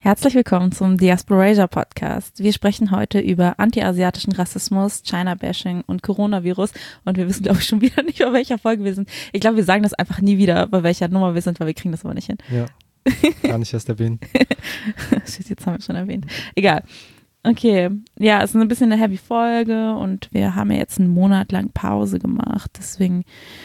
Herzlich willkommen zum Diasporasia Podcast. Wir sprechen heute über anti-asiatischen Rassismus, China-Bashing und Coronavirus. Und wir wissen, glaube ich, schon wieder nicht, bei welcher Folge wir sind. Ich glaube, wir sagen das einfach nie wieder, bei welcher Nummer wir sind, weil wir kriegen das aber nicht hin. Ja, gar nicht erst erwähnen. Shit, jetzt haben wir schon erwähnt. Egal. Okay, ja, es ist ein bisschen eine heavy Folge und wir haben ja jetzt einen Monat lang Pause gemacht. Deswegen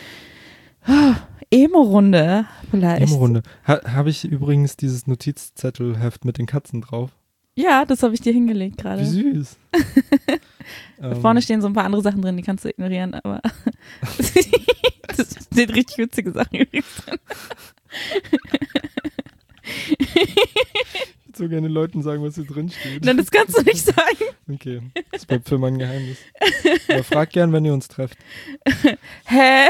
Emo-Runde vielleicht. Emo-Runde. Habe ich übrigens dieses Notizzettelheft mit den Katzen drauf? Ja, das habe ich dir hingelegt gerade. Wie süß. Da vorne stehen so ein paar andere Sachen drin, die kannst du ignorieren, aber das steht richtig witzige Sachen übrigens drin. Ich würde so gerne Leuten sagen, was hier drin steht. Nein, das kannst du nicht sagen. Okay, das bleibt für mein Geheimnis. Aber fragt gern, wenn ihr uns trefft. Hä?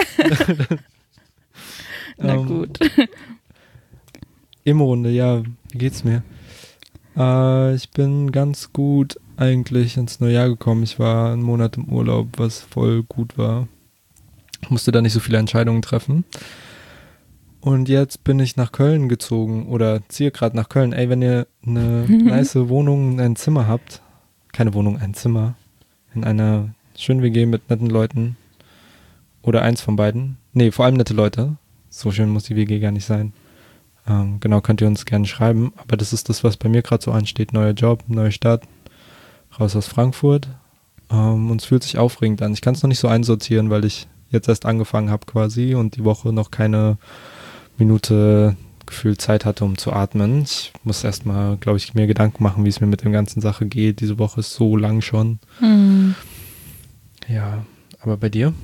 Na gut. Emo-Runde, ja, wie geht's mir? Ich bin ganz gut eigentlich ins neue Jahr gekommen. Ich war einen Monat im Urlaub, was voll gut war. Musste da nicht so viele Entscheidungen treffen. Und jetzt bin ich nach Köln gezogen oder ziehe gerade nach Köln. Ey, wenn ihr eine nice Wohnung, ein Zimmer habt, keine Wohnung, ein Zimmer, in einer schönen WG mit netten Leuten oder eins von beiden, nee, vor allem nette Leute, so schön muss die WG gar nicht sein. Genau, könnt ihr uns gerne schreiben, aber das ist das, was bei mir gerade so ansteht. Neuer Job, neue Stadt, raus aus Frankfurt. Und es fühlt sich aufregend an. Ich kann es noch nicht so einsortieren, weil ich jetzt erst angefangen habe quasi und die Woche noch keine Minute gefühlt Zeit hatte, um zu atmen. Ich muss erstmal, glaube ich, mir Gedanken machen, wie es mir mit der ganzen Sache geht. Diese Woche ist so lang schon. Ja, aber bei dir?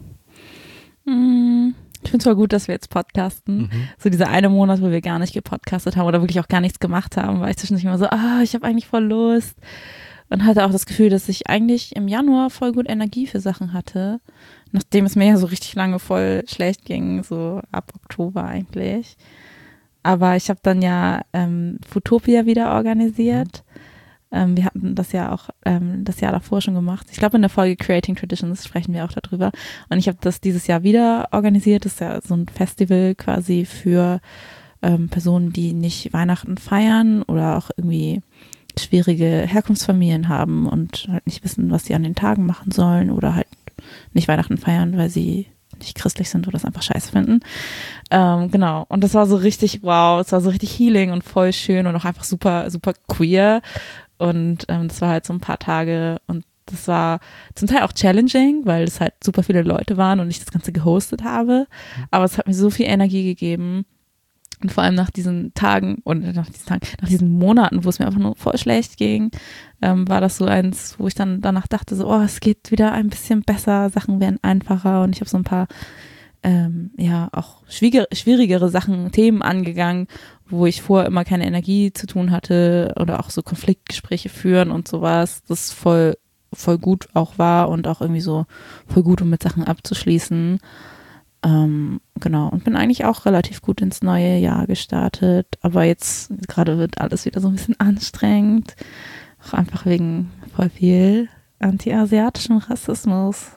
Ich finde es voll gut, dass wir jetzt podcasten. So dieser eine Monat, wo wir gar nicht gepodcastet haben oder wirklich auch gar nichts gemacht haben, war ich zwischendurch immer so, ich habe eigentlich voll Lust. Und hatte auch das Gefühl, dass ich eigentlich im Januar voll gut Energie für Sachen hatte. Nachdem es mir ja so richtig lange voll schlecht ging, so ab Oktober eigentlich. Aber ich habe dann ja Foodtopia wieder organisiert. Wir hatten das ja auch das Jahr davor schon gemacht. Ich glaube, in der Folge Creating Traditions sprechen wir auch darüber. Und ich habe das dieses Jahr wieder organisiert. Das ist ja so ein Festival quasi für Personen, die nicht Weihnachten feiern oder auch irgendwie schwierige Herkunftsfamilien haben und halt nicht wissen, was sie an den Tagen machen sollen oder halt nicht Weihnachten feiern, weil sie nicht christlich sind oder es einfach scheiße finden. Genau. Und das war so richtig, wow, es war so richtig healing und voll schön und auch einfach super, super queer. Und das war halt so ein paar Tage und das war zum Teil auch challenging, weil es halt super viele Leute waren und ich das Ganze gehostet habe. Aber es hat mir so viel Energie gegeben. Und vor allem nach diesen Tagen und nach diesen Monaten, wo es mir einfach nur voll schlecht ging, war das so eins, wo ich dann danach dachte, so, es geht wieder ein bisschen besser, Sachen werden einfacher und ich habe so ein paar, auch schwierigere Themen angegangen, wo ich vorher immer keine Energie zu tun hatte oder auch so Konfliktgespräche führen und sowas, das voll gut auch war und auch irgendwie so voll gut, um mit Sachen abzuschließen. Genau, und bin eigentlich auch relativ gut ins neue Jahr gestartet, aber jetzt gerade wird alles wieder so ein bisschen anstrengend, auch einfach wegen voll viel anti-asiatischem Rassismus.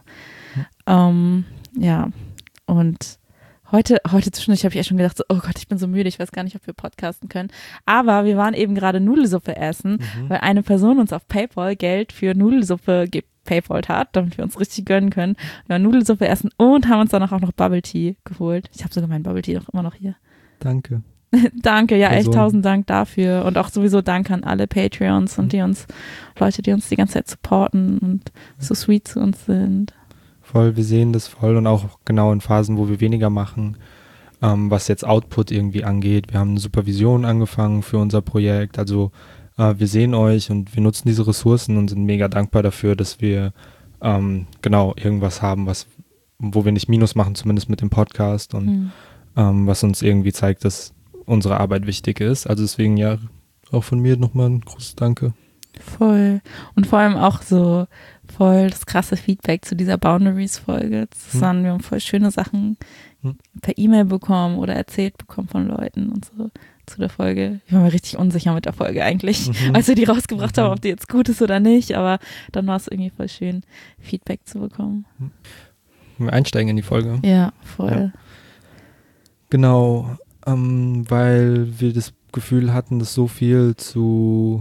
Ja, und heute zwischendurch habe ich echt schon gedacht, so, oh Gott, ich bin so müde, ich weiß gar nicht, ob wir podcasten können, aber wir waren eben gerade Nudelsuppe essen, weil eine Person uns auf PayPal Geld für Nudelsuppe PayPal hat, damit wir uns richtig gönnen können. Wir haben Nudelsuppe essen und haben uns danach auch noch Bubble Tea geholt. Ich habe sogar meinen Bubble Tea doch immer noch hier. Danke. Danke, ja, Person. echt 1000 Dank dafür und auch sowieso Dank an alle Patreons und Leute, die uns die ganze Zeit supporten und so sweet zu uns sind. Voll, wir sehen das voll und auch genau in Phasen, wo wir weniger machen, was jetzt Output irgendwie angeht. Wir haben eine Supervision angefangen für unser Projekt, also wir sehen euch und wir nutzen diese Ressourcen und sind mega dankbar dafür, dass wir irgendwas haben, wo wir nicht Minus machen, zumindest mit dem Podcast und was uns irgendwie zeigt, dass unsere Arbeit wichtig ist. Also deswegen ja, auch von mir nochmal ein großes Danke. Voll. Und vor allem auch so voll das krasse Feedback zu dieser Boundaries-Folge. Wir haben voll schöne Sachen per E-Mail bekommen oder erzählt bekommen von Leuten und so zu der Folge. Ich war mir richtig unsicher mit der Folge eigentlich, als wir die rausgebracht haben, ob die jetzt gut ist oder nicht, aber dann war es irgendwie voll schön, Feedback zu bekommen. Wir einsteigen in die Folge. Ja, voll. Ja. Genau, weil wir das Gefühl hatten das so viel zu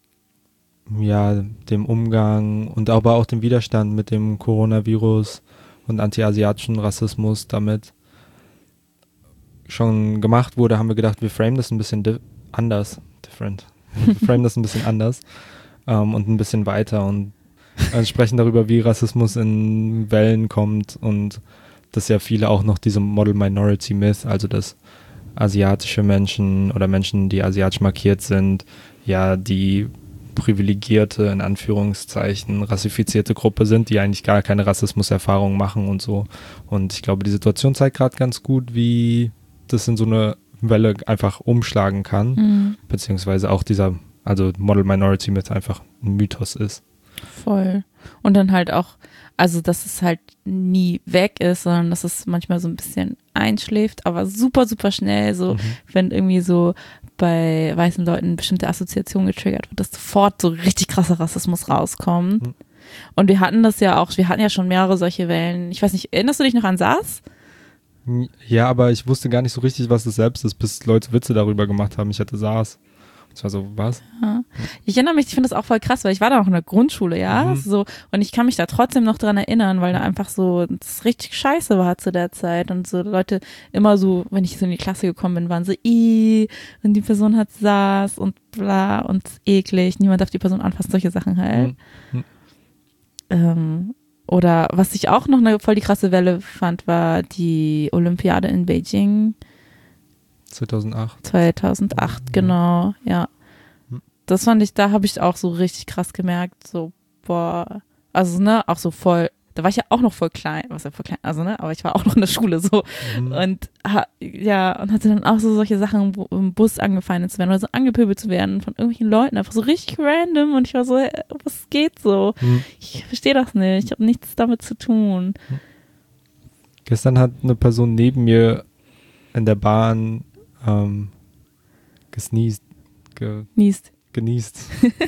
dem Umgang und aber auch dem Widerstand mit dem Coronavirus und anti-asiatischen Rassismus damit schon gemacht wurde, haben wir gedacht, wir framen das ein bisschen anders. Wir framen das ein bisschen anders und ein bisschen weiter und sprechen darüber, wie Rassismus in Wellen kommt und dass ja viele auch noch diese Model Minority Myth, also dass asiatische Menschen oder Menschen, die asiatisch markiert sind, ja die privilegierte, in Anführungszeichen, rassifizierte Gruppe sind, die eigentlich gar keine Rassismuserfahrung machen und so. Und ich glaube, die Situation zeigt gerade ganz gut, wie das in so eine Welle einfach umschlagen kann, beziehungsweise auch also Model Minority Myth einfach ein Mythos ist. Voll. Und dann halt auch, also dass es halt nie weg ist, sondern dass es manchmal so ein bisschen einschläft, aber super, super schnell, so wenn irgendwie so bei weißen Leuten bestimmte Assoziationen getriggert wird, dass sofort so richtig krasser Rassismus rauskommt. Und wir hatten ja schon mehrere solche Wellen. Ich weiß nicht, erinnerst du dich noch an SARS? Ja, aber ich wusste gar nicht so richtig, was das selbst ist, bis Leute Witze darüber gemacht haben, ich hatte SARS. Das war so, was? Ja. Ich erinnere mich, ich finde das auch voll krass, weil ich war da noch in der Grundschule, ja, so, und ich kann mich da trotzdem noch dran erinnern, weil da einfach so, das richtig scheiße war zu der Zeit und so Leute immer so, wenn ich so in die Klasse gekommen bin, waren so, und die Person hat SARS und bla und eklig, niemand darf die Person anfassen, solche Sachen halt. Oder was ich auch noch voll die krasse Welle fand, war die Olympiade in Beijing. 2008, genau, ja. Das fand ich, da habe ich auch so richtig krass gemerkt, so, boah, also, ne, auch so voll, da war ich ja auch noch voll klein, was ja voll klein, also, ne, aber ich war auch noch in der Schule, so, und, ja, und hatte dann auch so solche Sachen, wo im Bus angefeindet zu werden oder so angepöbelt zu werden von irgendwelchen Leuten, einfach so richtig random und ich war so, was geht so? Ich verstehe das nicht, ich habe nichts damit zu tun. Gestern hat eine Person neben mir in der Bahn genießt.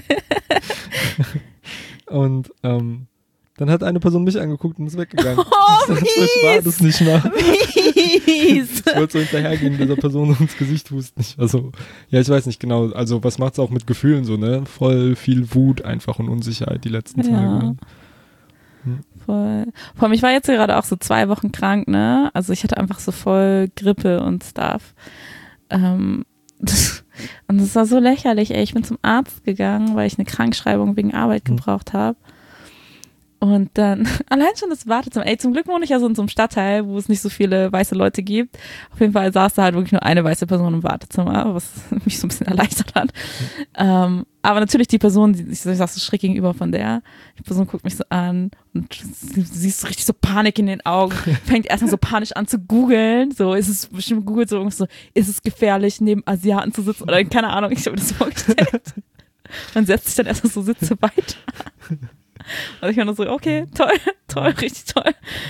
Und dann hat eine Person mich angeguckt und ist weggegangen. Oh, ich war das nicht mal. Mies. Ich wollte so hinterhergehen, dieser Person ins Gesicht husten. Also, ja, ich weiß nicht genau. Also, was macht es auch mit Gefühlen so, ne? Voll viel Wut einfach und Unsicherheit die letzten Tage. Voll. Vor allem, ich war jetzt gerade auch so 2 Wochen krank, ne? Also, ich hatte einfach so voll Grippe und Stuff. Und das war so lächerlich, ey. Ich bin zum Arzt gegangen, weil ich eine Krankschreibung wegen Arbeit gebraucht habe. Und dann, allein schon das Wartezimmer, ey, zum Glück wohne ich ja so in so einem Stadtteil, wo es nicht so viele weiße Leute gibt. Auf jeden Fall saß da halt wirklich nur eine weiße Person im Wartezimmer, was mich so ein bisschen erleichtert hat. Aber natürlich die Person, ich saß so schräg gegenüber von der, die Person guckt mich so an und sie siehst so richtig so Panik in den Augen, fängt erstmal so panisch an zu googeln, so ist es bestimmt googelt so, ist es gefährlich, neben Asiaten zu sitzen oder keine Ahnung, ich habe mir das vorgestellt. Man setzt sich dann erstmal so Sitze weiter. Und ich war nur so, okay, toll, richtig toll.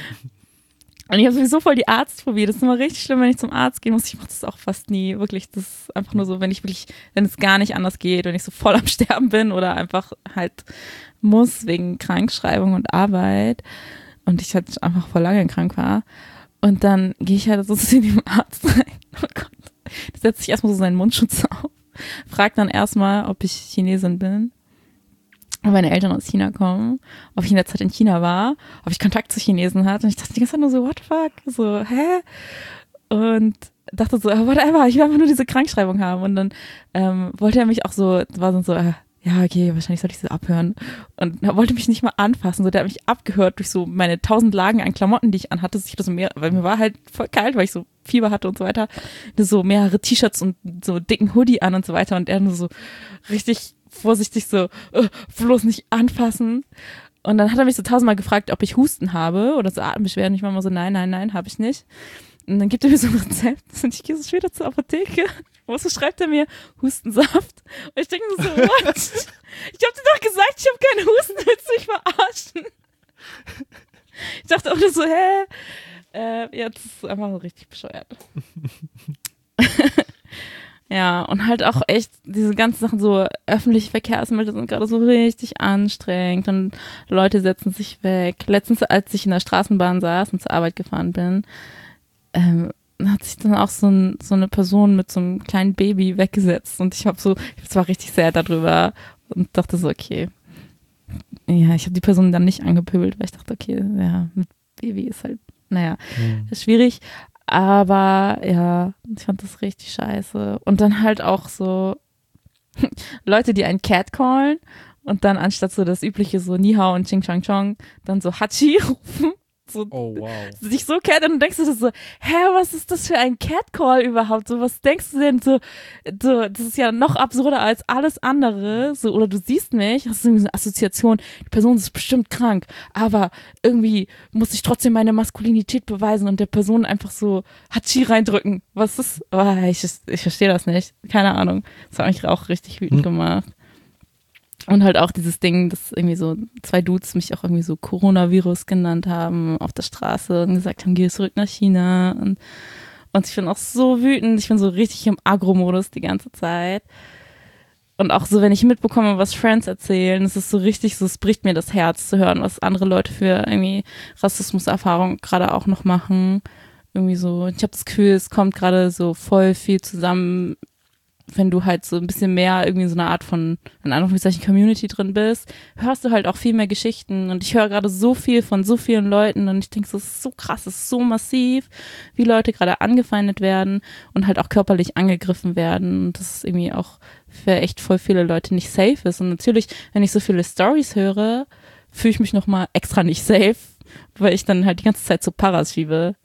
Und ich habe sowieso voll die Arztphobie. Das ist immer richtig schlimm, wenn ich zum Arzt gehen muss. Ich mache das auch fast nie. Wirklich, das ist einfach nur so, wenn es gar nicht anders geht, wenn ich so voll am Sterben bin oder einfach halt muss wegen Krankschreibung und Arbeit. Und ich halt einfach voll lange krank war. Und dann gehe ich halt so zu dem Arzt rein. Oh Gott. Der setzt sich erstmal so seinen Mundschutz auf. Fragt dann erstmal, ob ich Chinesin bin. Ob meine Eltern aus China kommen, ob ich in der Zeit in China war, ob ich Kontakt zu Chinesen hatte. Und ich dachte die ganze Zeit nur so, what the fuck? So, hä? Und dachte so, whatever, ich will einfach nur diese Krankschreibung haben. Und dann wollte er mich auch so, war dann so, ja, okay, wahrscheinlich sollte ich sie abhören. Und er wollte mich nicht mal anfassen. So, der hat mich abgehört durch so meine 1000 Lagen an Klamotten, die ich anhatte. Ich hatte so weil mir war halt voll kalt, weil ich so Fieber hatte und so weiter. So mehrere T-Shirts und so dicken Hoodie an und so weiter. Und er nur so richtig vorsichtig so, bloß nicht anfassen. Und dann hat er mich so 1000-mal gefragt, ob ich Husten habe oder so Atembeschwerden. Ich war immer so, nein, habe ich nicht. Und dann gibt er mir so ein Rezept und ich gehe so später zur Apotheke. Und so schreibt er mir Hustensaft. Und ich denke so, what? Ich habe dir doch gesagt, ich habe keine Husten, willst du mich verarschen? Ich dachte auch nur so, jetzt ist es einfach so richtig bescheuert. Ja, und halt auch echt diese ganzen Sachen, so öffentliche Verkehrsmittel sind gerade so richtig anstrengend und Leute setzen sich weg. Letztens, als ich in der Straßenbahn saß und zur Arbeit gefahren bin, hat sich dann auch so eine Person mit so einem kleinen Baby weggesetzt und ich war richtig sad darüber und dachte so, okay, ja, ich habe die Person dann nicht angepöbelt, weil ich dachte, okay, ja, mit Baby ist halt, naja, ist schwierig, aber ja, ich fand das richtig scheiße. Und dann halt auch so Leute, die einen catcallen und dann anstatt so das übliche so Ni Hao und Ching Chang Chong dann so Hachi rufen. So, oh, wow. Sich so cat und dann denkst du so, was ist das für ein Catcall überhaupt? So, was denkst du denn? So, das ist ja noch absurder als alles andere. So, oder du siehst mich, hast du irgendwie so eine Assoziation, die Person ist bestimmt krank, aber irgendwie muss ich trotzdem meine Maskulinität beweisen und der Person einfach so Hachi reindrücken. Was ist? Oh, ich verstehe das nicht. Keine Ahnung. Das hat mich auch richtig wütend gemacht. Und halt auch dieses Ding, dass irgendwie so 2 Dudes mich auch irgendwie so Coronavirus genannt haben auf der Straße und gesagt haben, geh zurück nach China. Und ich bin auch so wütend. Ich bin so richtig im Agro-Modus die ganze Zeit. Und auch so, wenn ich mitbekomme, was Friends erzählen, es ist so richtig so, es bricht mir das Herz zu hören, was andere Leute für irgendwie Rassismuserfahrung gerade auch noch machen. Irgendwie so, ich habe das Gefühl, es kommt gerade so voll viel zusammen, wenn du halt so ein bisschen mehr irgendwie so eine Art von, in Anführungszeichen, Community drin bist, hörst du halt auch viel mehr Geschichten und ich höre gerade so viel von so vielen Leuten und ich denke, so, es ist so krass, es ist so massiv, wie Leute gerade angefeindet werden und halt auch körperlich angegriffen werden und das ist irgendwie auch für echt voll viele Leute nicht safe ist und natürlich, wenn ich so viele Stories höre, fühle ich mich nochmal extra nicht safe, weil ich dann halt die ganze Zeit so Paras schiebe.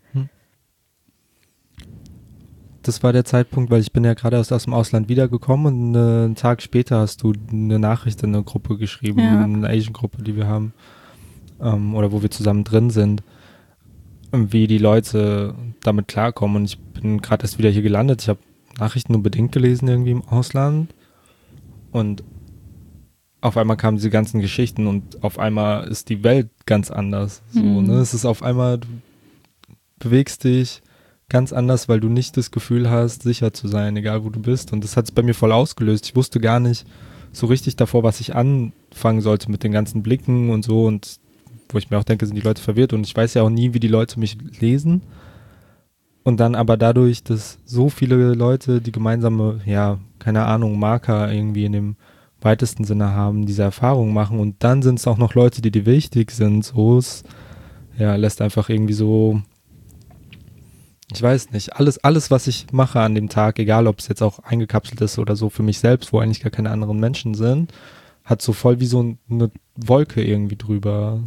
Das war der Zeitpunkt, weil ich bin ja gerade aus dem Ausland wiedergekommen und einen Tag später hast du eine Nachricht in eine Gruppe geschrieben, eine Asian-Gruppe, die wir haben, oder wo wir zusammen drin sind, wie die Leute damit klarkommen. Und ich bin gerade erst wieder hier gelandet. Ich habe Nachrichten nur bedingt gelesen irgendwie im Ausland und auf einmal kamen diese ganzen Geschichten und auf einmal ist die Welt ganz anders. So, ne? Es ist auf einmal, du bewegst dich ganz anders, weil du nicht das Gefühl hast, sicher zu sein, egal wo du bist. Und das hat es bei mir voll ausgelöst. Ich wusste gar nicht so richtig davor, was ich anfangen sollte mit den ganzen Blicken und so. Und wo ich mir auch denke, sind die Leute verwirrt. Und ich weiß ja auch nie, wie die Leute mich lesen. Und dann aber dadurch, dass so viele Leute die gemeinsame, ja, keine Ahnung, Marker irgendwie in dem weitesten Sinne haben, diese Erfahrung machen. Und dann sind es auch noch Leute, die dir wichtig sind. So, es lässt einfach irgendwie so, ich weiß nicht, alles, was ich mache an dem Tag, egal ob es jetzt auch eingekapselt ist oder so für mich selbst, wo eigentlich gar keine anderen Menschen sind, hat so voll wie so eine Wolke irgendwie drüber.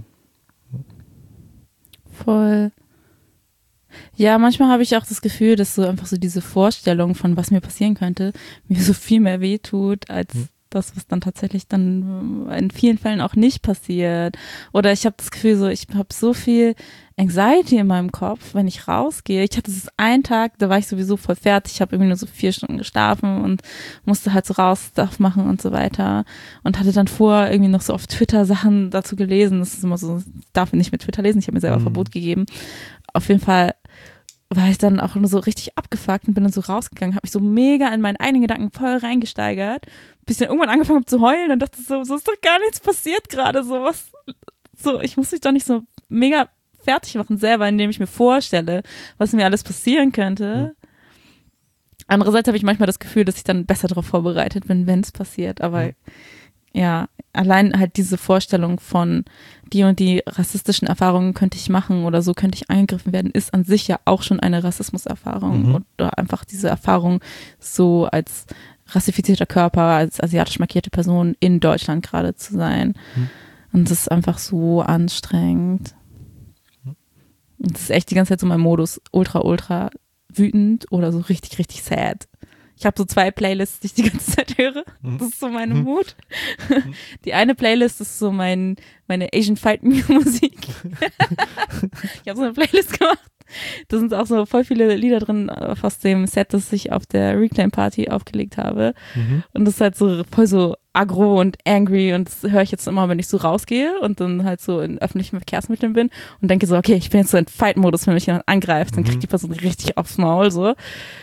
Voll. Ja, manchmal habe ich auch das Gefühl, dass so einfach so diese Vorstellung von was mir passieren könnte, mir so viel mehr wehtut, als das, was dann tatsächlich dann in vielen Fällen auch nicht passiert. Oder ich habe das Gefühl, so ich habe so viel Anxiety in meinem Kopf, wenn ich rausgehe. Ich hatte das einen Tag, da war ich sowieso voll fertig. Ich habe irgendwie nur so 4 Stunden geschlafen und musste halt so raus Stuff machen und so weiter. Und hatte dann vor irgendwie noch so auf Twitter Sachen dazu gelesen. Das ist immer so, ich darf nicht mit Twitter lesen. Ich habe mir selber Verbot gegeben. Auf jeden Fall war ich dann auch nur so richtig abgefuckt und bin dann so rausgegangen, habe mich so mega in meinen eigenen Gedanken voll reingesteigert, bis ich dann irgendwann angefangen habe zu heulen und dachte so ist doch gar nichts passiert gerade, ich muss mich doch nicht so mega fertig machen selber, indem ich mir vorstelle, was mir alles passieren könnte. Andererseits habe ich manchmal das Gefühl, dass ich dann besser darauf vorbereitet bin, wenn es passiert, aber ja, allein halt diese Vorstellung von die und die rassistischen Erfahrungen könnte ich machen oder so könnte ich angegriffen werden, ist an sich ja auch schon eine Rassismuserfahrung oder einfach diese Erfahrung so als rassifizierter Körper, als asiatisch markierte Person in Deutschland gerade zu sein. Und das ist einfach so anstrengend. Und das ist echt die ganze Zeit so mein Modus, ultra wütend oder so richtig, richtig sad. Ich habe so 2 Playlists, die ich die ganze Zeit höre. Das ist so meine Mut. Die eine Playlist ist so meine Asian Fight Musik. Ich habe so eine Playlist gemacht. Da sind auch so voll viele Lieder drin aus dem Set, das ich auf der Reclaim Party aufgelegt habe. Und das ist halt so voll so aggro und angry und das höre ich jetzt immer, wenn ich so rausgehe und dann halt so in öffentlichen Verkehrsmitteln bin und denke so, okay, ich bin jetzt so in Fight-Modus, wenn mich jemand angreift, dann kriegt die Person richtig aufs Maul so.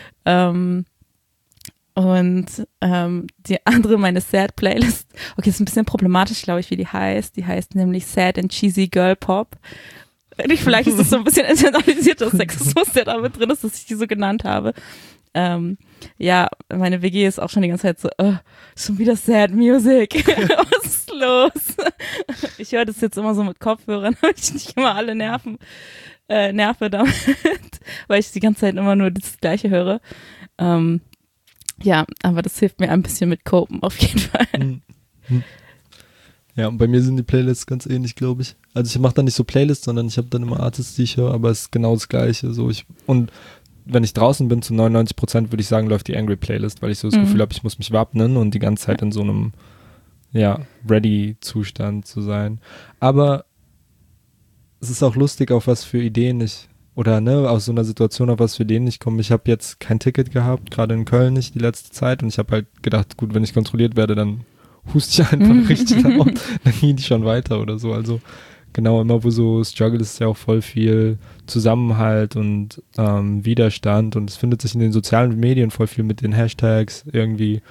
Und die andere, meine Sad-Playlist, okay, ist ein bisschen problematisch, glaube ich, wie die heißt. Die heißt nämlich Sad and Cheesy Girl Pop. Vielleicht ist es so ein bisschen internalisierter Sexismus, der da mit drin ist, dass ich die so genannt habe. Ja, meine WG ist auch schon die ganze Zeit so, schon wieder Sad Music. Was ist los? Ich höre das jetzt immer so mit Kopfhörern, damit ich nicht immer alle nerve damit, weil ich die ganze Zeit immer nur das Gleiche höre. Ja, aber das hilft mir ein bisschen mit Copen auf jeden Fall. Ja, und bei mir sind die Playlists ganz ähnlich, glaube ich. Also ich mache da nicht so Playlists, sondern ich habe dann immer Artists, die ich höre, aber es ist genau das Gleiche. So und wenn ich draußen bin, zu 99% würde ich sagen, läuft die Angry Playlist, weil ich so das Gefühl habe, ich muss mich wappnen und die ganze Zeit in so einem, Ready-Zustand zu sein. Aber es ist auch lustig, auf was für Ideen aus so einer Situation, auf was für Ideen ich komme. Ich habe jetzt kein Ticket gehabt, gerade in Köln nicht die letzte Zeit und ich habe halt gedacht, gut, wenn ich kontrolliert werde, dann huste ich einfach richtig laut, dann gehe ich schon weiter oder so. Also genau, immer wo so Struggle ist ja auch voll viel Zusammenhalt und Widerstand und es findet sich in den sozialen Medien voll viel mit den Hashtags irgendwie.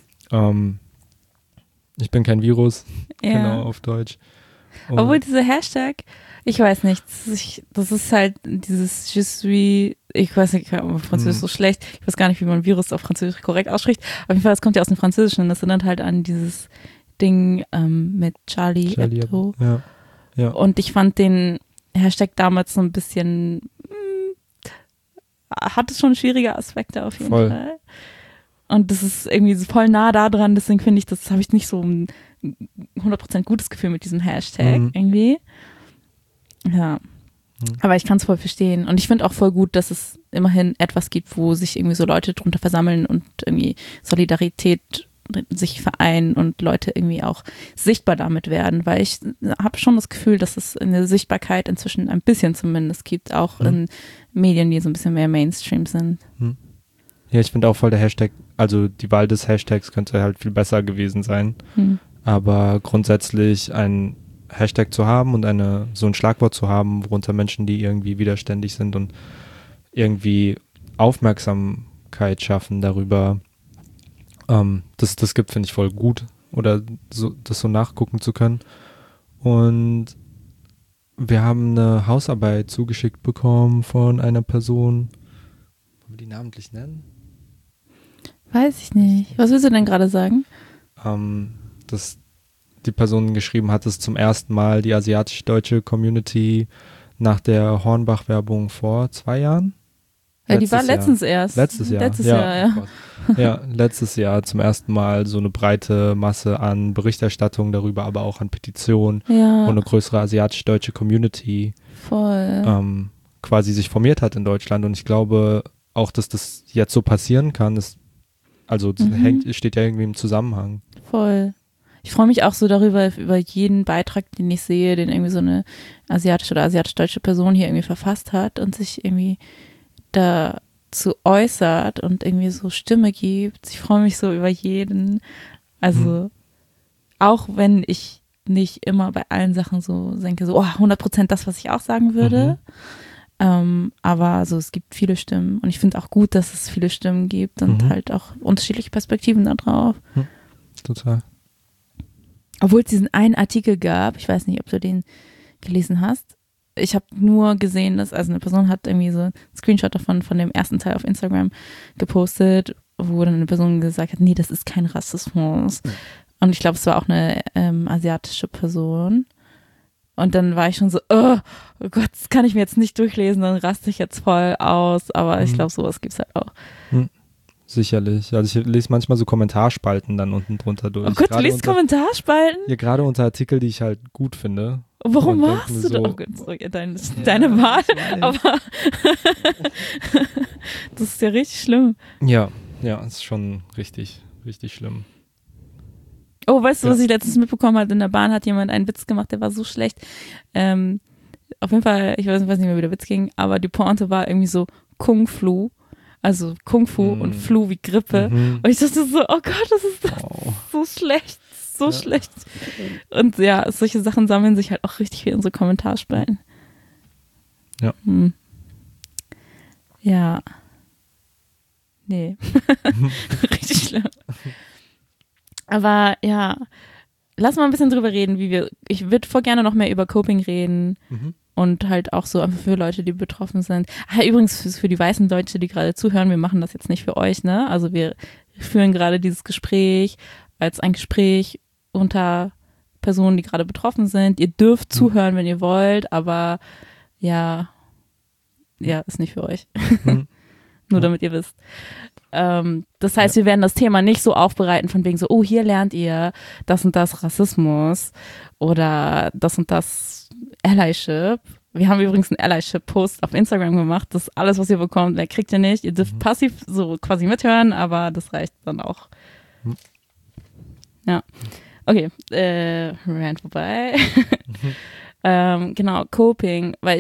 Ich bin kein Virus, genau, auf Deutsch. Und obwohl diese Hashtag, ich weiß nicht, das ist halt dieses Je suis, ich weiß nicht, Französisch so schlecht, ich weiß gar nicht, wie man Virus auf Französisch korrekt ausspricht, auf jeden Fall, das kommt ja aus dem Französischen und das erinnert halt an dieses Ding mit Charlie Hebdo. Ja. Und ich fand den Hashtag damals so ein bisschen, hatte schon schwierige Aspekte auf jeden Fall. Und das ist irgendwie voll nah da dran, deswegen finde ich, das habe ich nicht so ein 100% gutes Gefühl mit diesem Hashtag irgendwie. Ja, aber ich kann es voll verstehen. Und ich finde auch voll gut, dass es immerhin etwas gibt, wo sich irgendwie so Leute drunter versammeln und irgendwie Solidarität sich vereinen und Leute irgendwie auch sichtbar damit werden, weil ich habe schon das Gefühl, dass es eine Sichtbarkeit inzwischen ein bisschen zumindest gibt, auch in Medien, die so ein bisschen mehr Mainstream sind. Ja, ich finde auch voll der Hashtag, also die Wahl des Hashtags könnte halt viel besser gewesen sein, aber grundsätzlich ein Hashtag zu haben und so ein Schlagwort zu haben, worunter Menschen, die irgendwie widerständig sind und irgendwie Aufmerksamkeit schaffen darüber, das gibt, finde ich, voll gut. Oder so, das so nachgucken zu können. Und wir haben eine Hausarbeit zugeschickt bekommen von einer Person. Wollen wir die namentlich nennen? Weiß ich nicht. Was willst du denn gerade sagen? Dass die Person geschrieben hat, dass zum ersten Mal die asiatisch-deutsche Community nach der Hornbach-Werbung vor 2 Jahren? Ja, die war letztens erst. Letztes Jahr, ja. Ja, letztes Jahr zum ersten Mal so eine breite Masse an Berichterstattung darüber, aber auch an Petitionen und eine größere asiatisch-deutsche Community quasi sich formiert hat in Deutschland. Und ich glaube auch, dass das jetzt so passieren kann, steht ja irgendwie im Zusammenhang. Voll. Ich freue mich auch so darüber, über jeden Beitrag, den ich sehe, den irgendwie so eine asiatische oder asiatisch-deutsche Person hier irgendwie verfasst hat und sich irgendwie dazu äußert und irgendwie so Stimme gibt. Ich freue mich so über jeden. Also auch wenn ich nicht immer bei allen Sachen so denke, so 100% das, was ich auch sagen würde. Aber so, es gibt viele Stimmen und ich finde auch gut, dass es viele Stimmen gibt und halt auch unterschiedliche Perspektiven da drauf. Total. Obwohl es diesen einen Artikel gab, ich weiß nicht, ob du den gelesen hast. Ich habe nur gesehen, dass eine Person hat irgendwie so einen Screenshot davon von dem ersten Teil auf Instagram gepostet, wo dann eine Person gesagt hat, nee, das ist kein Rassismus. Und ich glaube, es war auch eine asiatische Person. Und dann war ich schon so, oh Gott, das kann ich mir jetzt nicht durchlesen, dann raste ich jetzt voll aus. Aber ich glaube, sowas gibt es halt auch. Sicherlich. Also ich lese manchmal so Kommentarspalten dann unten drunter durch. Oh Gott, du liest Kommentarspalten? Ja, gerade unter Artikel, die ich halt gut finde. Warum machst du das? Oh Gott, sorry, deine Wahl. Aber das ist ja richtig schlimm. Ja, ist schon richtig, richtig schlimm. Oh, weißt du, was ich letztens mitbekommen habe? In der Bahn hat jemand einen Witz gemacht, der war so schlecht. Auf jeden Fall, ich weiß nicht mehr, wie der Witz ging, aber die Pointe war irgendwie so Kung-Flu. Also Kung Fu und Flu wie Grippe. Und ich dachte so, oh Gott, das ist so schlecht, so schlecht. Und ja, solche Sachen sammeln sich halt auch richtig viel in so Kommentarspalten. Ja. Ja. Nee. Richtig schlimm. Aber ja, lass mal ein bisschen drüber reden, ich würde voll gerne noch mehr über Coping reden. und halt auch so einfach für Leute, die betroffen sind. Ach ja, übrigens für die weißen Leute, die gerade zuhören, wir machen das jetzt nicht für euch, ne? Also wir führen gerade dieses Gespräch als ein Gespräch unter Personen, die gerade betroffen sind. Ihr dürft zuhören, wenn ihr wollt, aber ja, ist nicht für euch. Nur damit ihr wisst. Das heißt, wir werden das Thema nicht so aufbereiten von wegen so, oh, hier lernt ihr das und das Rassismus oder das und das Allyship. Wir haben übrigens einen Allyship-Post auf Instagram gemacht. Das ist alles, was ihr bekommt, mehr kriegt ihr nicht. Ihr dürft passiv so quasi mithören, aber das reicht dann auch. Ja. Okay, Rant vorbei. Genau, Coping, weil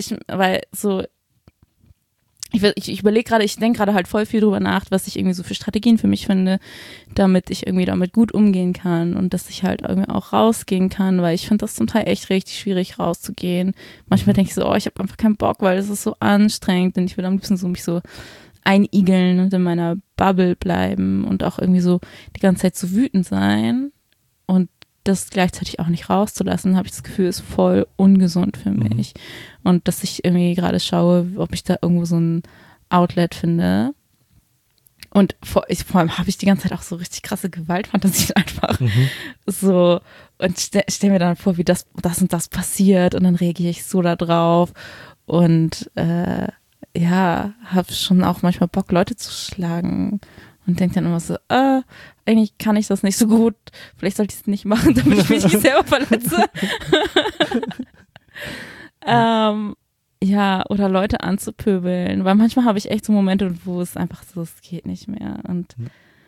ich überlege gerade, ich denke gerade halt voll viel drüber nach, was ich irgendwie so für Strategien für mich finde, damit ich irgendwie damit gut umgehen kann und dass ich halt irgendwie auch rausgehen kann, weil ich finde das zum Teil echt richtig schwierig rauszugehen. Manchmal denke ich so, ich habe einfach keinen Bock, weil es ist so anstrengend und ich will am liebsten so mich so einigeln und in meiner Bubble bleiben und auch irgendwie so die ganze Zeit so wütend sein und das gleichzeitig auch nicht rauszulassen, habe ich das Gefühl, ist voll ungesund für mich. Und dass ich irgendwie gerade schaue, ob ich da irgendwo so ein Outlet finde. Und vor allem habe ich die ganze Zeit auch so richtig krasse Gewaltfantasien einfach so und stell mir dann vor, wie das und das passiert und dann reagiere ich so da drauf und habe schon auch manchmal Bock, Leute zu schlagen. Und denke dann immer so, eigentlich kann ich das nicht so gut. Vielleicht sollte ich es nicht machen, damit ich mich nicht selber verletze. Oder Leute anzupöbeln. Weil manchmal habe ich echt so Momente, wo es einfach so, es geht nicht mehr. Und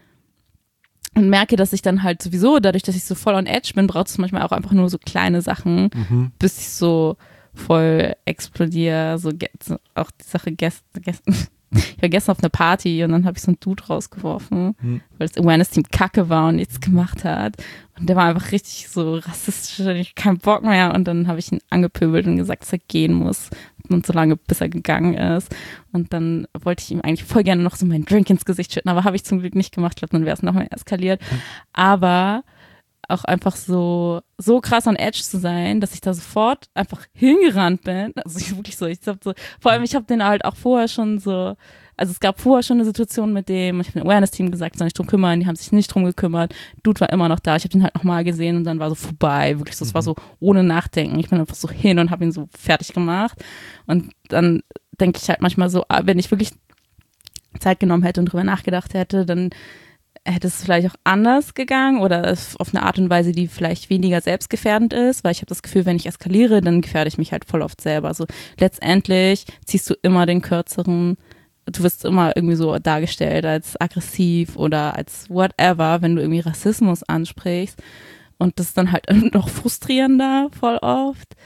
merke, dass ich dann halt sowieso, dadurch, dass ich so voll on edge bin, braucht es manchmal auch einfach nur so kleine Sachen, bis ich so voll explodiere. So auch die Sache gestern. Ich war gestern auf einer Party und dann habe ich so einen Dude rausgeworfen, weil das Awareness-Team kacke war und nichts gemacht hat. Und der war einfach richtig so rassistisch und ich keinen Bock mehr. Und dann habe ich ihn angepöbelt und gesagt, dass er gehen muss. Und so lange, bis er gegangen ist. Und dann wollte ich ihm eigentlich voll gerne noch so meinen Drink ins Gesicht schütten, aber habe ich zum Glück nicht gemacht. Ich glaube, dann wäre es noch mehr eskaliert. Aber auch einfach so krass on edge zu sein, dass ich da sofort einfach hingerannt bin. Also ich wirklich so, vor allem ich habe den halt auch vorher schon so, also es gab vorher schon eine Situation mit dem, ich habe dem Awareness-Team gesagt, soll nicht drum kümmern, die haben sich nicht drum gekümmert. Dude war immer noch da, ich habe den halt nochmal gesehen und dann war so vorbei, wirklich so, es war so ohne Nachdenken. Ich bin einfach so hin und habe ihn so fertig gemacht und dann denke ich halt manchmal so, wenn ich wirklich Zeit genommen hätte und drüber nachgedacht hätte, dann hätte es vielleicht auch anders gegangen oder auf eine Art und Weise, die vielleicht weniger selbstgefährdend ist, weil ich habe das Gefühl, wenn ich eskaliere, dann gefährde ich mich halt voll oft selber. Also letztendlich ziehst du immer den kürzeren, du wirst immer irgendwie so dargestellt als aggressiv oder als whatever, wenn du irgendwie Rassismus ansprichst und das ist dann halt noch frustrierender voll oft.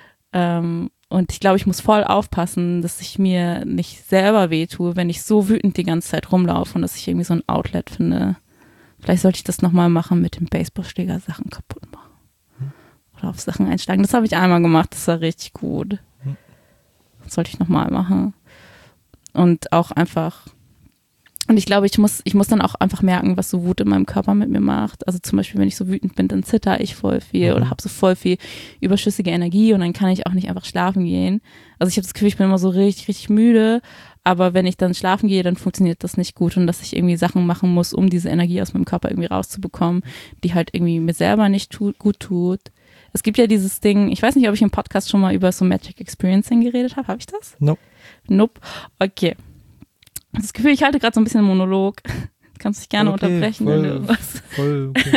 Und ich glaube, ich muss voll aufpassen, dass ich mir nicht selber wehtue, wenn ich so wütend die ganze Zeit rumlaufe und dass ich irgendwie so ein Outlet finde. Vielleicht sollte ich das nochmal machen mit dem Baseballschläger, Sachen kaputt machen. Oder auf Sachen einsteigen. Das habe ich einmal gemacht, das war richtig gut. Das sollte ich nochmal machen. Und auch einfach, und ich glaube, ich muss dann auch einfach merken, was so Wut in meinem Körper mit mir macht. Also zum Beispiel, wenn ich so wütend bin, dann zitter ich voll viel oder habe so voll viel überschüssige Energie und dann kann ich auch nicht einfach schlafen gehen. Also ich habe das Gefühl, ich bin immer so richtig, richtig müde, aber wenn ich dann schlafen gehe, dann funktioniert das nicht gut und dass ich irgendwie Sachen machen muss, um diese Energie aus meinem Körper irgendwie rauszubekommen, die halt irgendwie mir selber nicht gut tut. Es gibt ja dieses Ding, ich weiß nicht, ob ich im Podcast schon mal über Somatic Experiencing geredet habe. Habe ich das? Nope. Okay. Das Gefühl, ich halte gerade so ein bisschen einen Monolog. Du kannst dich gerne unterbrechen, wenn du was. Voll okay.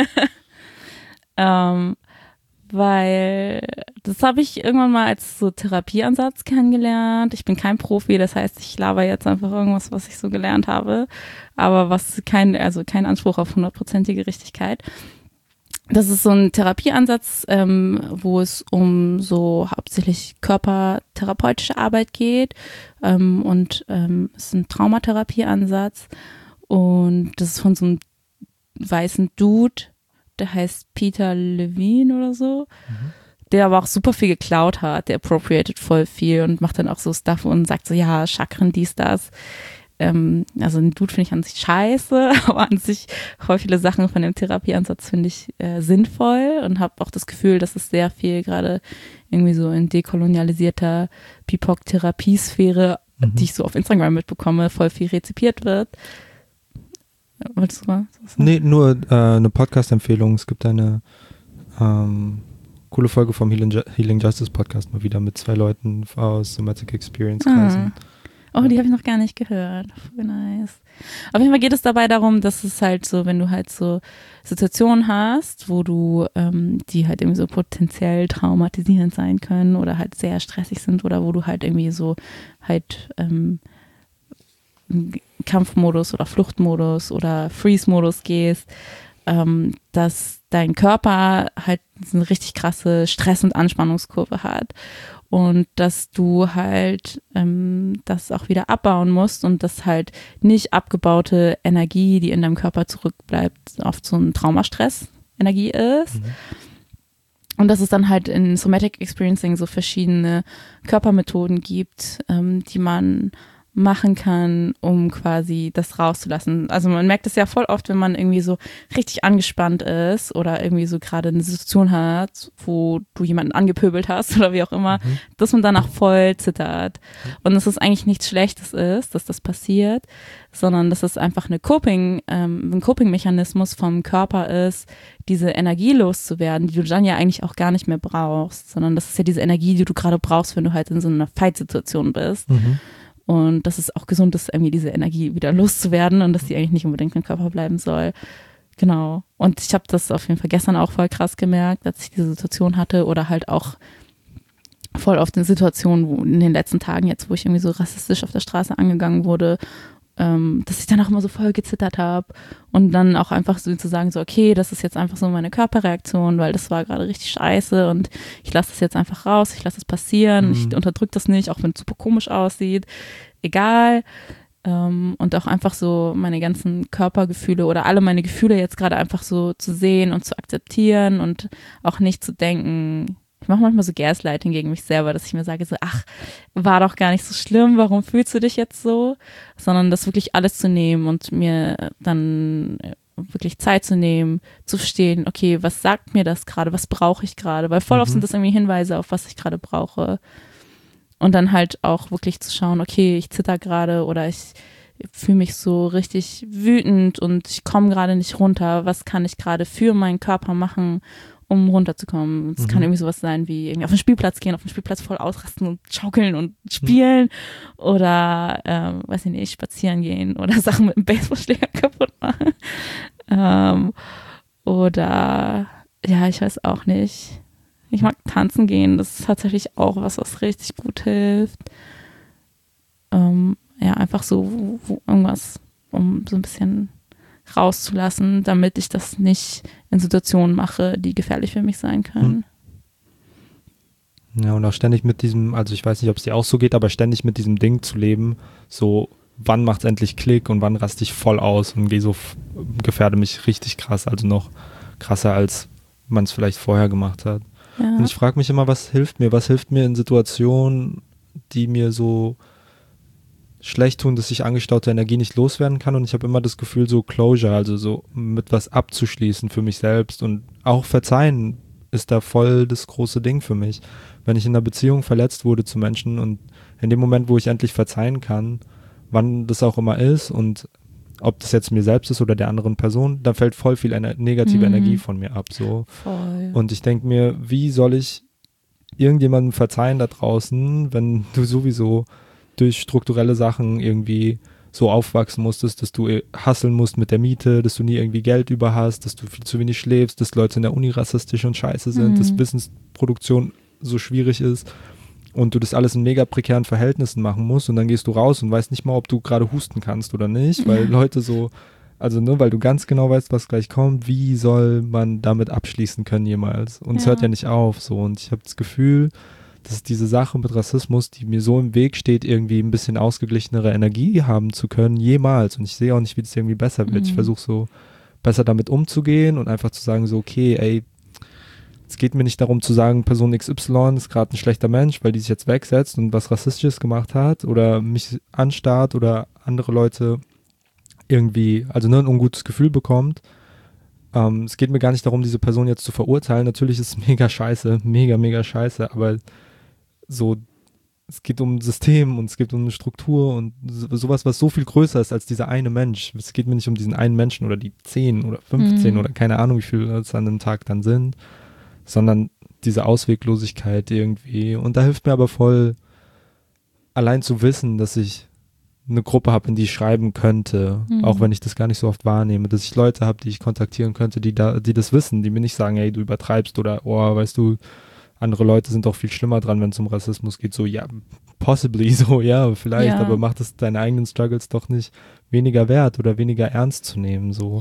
Weil das habe ich irgendwann mal als so Therapieansatz kennengelernt. Ich bin kein Profi, das heißt, ich laber jetzt einfach irgendwas, was ich so gelernt habe, aber was kein Anspruch auf 100%ige Richtigkeit. Das ist so ein Therapieansatz, wo es um so hauptsächlich körpertherapeutische Arbeit geht und es ist ein Traumatherapieansatz und das ist von so einem weißen Dude, der heißt Peter Levine oder so, der aber auch super viel geklaut hat, der appropriated voll viel und macht dann auch so Stuff und sagt so, ja, Chakren, dies, das. also ein Dude finde ich an sich scheiße, aber an sich voll viele Sachen von dem Therapieansatz finde ich sinnvoll und habe auch das Gefühl, dass es sehr viel gerade irgendwie so in dekolonialisierter BIPOC-Therapiesphäre, die ich so auf Instagram mitbekomme, voll viel rezipiert wird. Wolltest du mal was sagen? Nee, nur eine Podcast-Empfehlung. Es gibt eine coole Folge vom Healing Justice Podcast mal wieder mit 2 Leuten aus Somatic Experience Kreisen. Oh, die habe ich noch gar nicht gehört. Voll nice. Auf jeden Fall geht es dabei darum, dass es halt so, wenn du halt so Situationen hast, wo du, die halt irgendwie so potenziell traumatisierend sein können oder halt sehr stressig sind oder wo du halt irgendwie so halt Kampfmodus oder Fluchtmodus oder Freeze-Modus gehst, dass dein Körper halt eine richtig krasse Stress- und Anspannungskurve hat und dass du halt das auch wieder abbauen musst und dass halt nicht abgebaute Energie, die in deinem Körper zurückbleibt, oft so ein Traumastress-Energie ist. Und dass es dann halt in Somatic Experiencing so verschiedene Körpermethoden gibt, die man machen kann, um quasi das rauszulassen. Also man merkt es ja voll oft, wenn man irgendwie so richtig angespannt ist oder irgendwie so gerade eine Situation hat, wo du jemanden angepöbelt hast oder wie auch immer, dass man danach voll zittert. Und dass es eigentlich nichts Schlechtes ist, dass das passiert, sondern dass es einfach ein Coping-Mechanismus vom Körper ist, diese Energie loszuwerden, die du dann ja eigentlich auch gar nicht mehr brauchst, sondern das ist ja diese Energie, die du gerade brauchst, wenn du halt in so einer Fight-Situation bist. Und dass es auch gesund ist, irgendwie diese Energie wieder loszuwerden und dass die eigentlich nicht unbedingt im Körper bleiben soll. Genau. Und ich habe das auf jeden Fall gestern auch voll krass gemerkt, als ich diese Situation hatte oder halt auch voll oft in Situationen, wo in den letzten Tagen jetzt, wo ich irgendwie so rassistisch auf der Straße angegangen wurde, dass ich dann auch immer so voll gezittert habe und dann auch einfach so zu sagen, so okay, das ist jetzt einfach so meine Körperreaktion, weil das war gerade richtig scheiße und ich lasse das jetzt einfach raus, ich lasse es passieren, ich unterdrücke das nicht, auch wenn es super komisch aussieht, egal. Und auch einfach so meine ganzen Körpergefühle oder alle meine Gefühle jetzt gerade einfach so zu sehen und zu akzeptieren und auch nicht zu denken, ich mache manchmal so Gaslighting gegen mich selber, dass ich mir sage so, ach, war doch gar nicht so schlimm, warum fühlst du dich jetzt so? Sondern das wirklich alles zu nehmen und mir dann wirklich Zeit zu nehmen, zu verstehen, okay, was sagt mir das gerade, was brauche ich gerade? Weil voll oft sind das irgendwie Hinweise, auf was ich gerade brauche. Und dann halt auch wirklich zu schauen, okay, ich zitter gerade oder ich fühle mich so richtig wütend und ich komme gerade nicht runter. Was kann ich gerade für meinen Körper machen, um runterzukommen? Es kann irgendwie sowas sein wie irgendwie auf den Spielplatz gehen, auf den Spielplatz voll ausrasten und schaukeln und spielen oder, weiß ich nicht, spazieren gehen oder Sachen mit einem Baseballschläger kaputt machen. Oder, ja, ich weiß auch nicht. Ich mag tanzen gehen, das ist tatsächlich auch was richtig gut hilft. Ja, einfach so irgendwas, um so ein bisschen rauszulassen, damit ich das nicht in Situationen mache, die gefährlich für mich sein können. Ja, und auch ständig mit diesem, also ich weiß nicht, ob es dir auch so geht, aber ständig mit diesem Ding zu leben, so wann macht's endlich Klick und wann raste ich voll aus und gefährde mich richtig krass, also noch krasser, als man es vielleicht vorher gemacht hat. Ja. Und ich frage mich immer, was hilft mir in Situationen, die mir so schlecht tun, dass ich angestaute Energie nicht loswerden kann, und ich habe immer das Gefühl, so Closure, also so mit was abzuschließen für mich selbst, und auch Verzeihen ist da voll das große Ding für mich. Wenn ich in einer Beziehung verletzt wurde zu Menschen und in dem Moment, wo ich endlich verzeihen kann, wann das auch immer ist und ob das jetzt mir selbst ist oder der anderen Person, da fällt voll viel negative Energie von mir ab. So. Voll. Und ich denke mir, wie soll ich irgendjemandem verzeihen da draußen, wenn du sowieso durch strukturelle Sachen irgendwie so aufwachsen musstest, dass du hustlen musst mit der Miete, dass du nie irgendwie Geld über hast, dass du viel zu wenig schläfst, dass Leute in der Uni rassistisch und scheiße sind, dass Wissensproduktion so schwierig ist und du das alles in mega prekären Verhältnissen machen musst, und dann gehst du raus und weißt nicht mal, ob du gerade husten kannst oder nicht, weil Leute so, also ne, weil du ganz genau weißt, was gleich kommt, wie soll man damit abschließen können jemals? Und es hört ja nicht auf, so, und ich habe das Gefühl, dass diese Sache mit Rassismus, die mir so im Weg steht, irgendwie ein bisschen ausgeglichenere Energie haben zu können, jemals, und ich sehe auch nicht, wie das irgendwie besser wird. Ich versuche so besser damit umzugehen und einfach zu sagen so, okay, ey, es geht mir nicht darum zu sagen, Person XY ist gerade ein schlechter Mensch, weil die sich jetzt wegsetzt und was Rassistisches gemacht hat oder mich anstarrt oder andere Leute irgendwie, also ein ungutes Gefühl bekommt. Es geht mir gar nicht darum, diese Person jetzt zu verurteilen. Natürlich ist es mega scheiße, mega scheiße, aber so, es geht um ein System und es geht um eine Struktur und sowas, was so viel größer ist als dieser eine Mensch. Es geht mir nicht um diesen einen Menschen oder die 10 oder 15 oder keine Ahnung, wie viele es an einem Tag dann sind, sondern diese Ausweglosigkeit irgendwie. Und da hilft mir aber voll, allein zu wissen, dass ich eine Gruppe habe, in die ich schreiben könnte, auch wenn ich das gar nicht so oft wahrnehme, dass ich Leute habe, die ich kontaktieren könnte, die das wissen, die mir nicht sagen, hey, du übertreibst oder, oh, weißt du, andere Leute sind doch viel schlimmer dran, wenn es um Rassismus geht, so, ja, possibly, so, ja, vielleicht, aber macht es deine eigenen Struggles doch nicht weniger wert oder weniger ernst zu nehmen, so.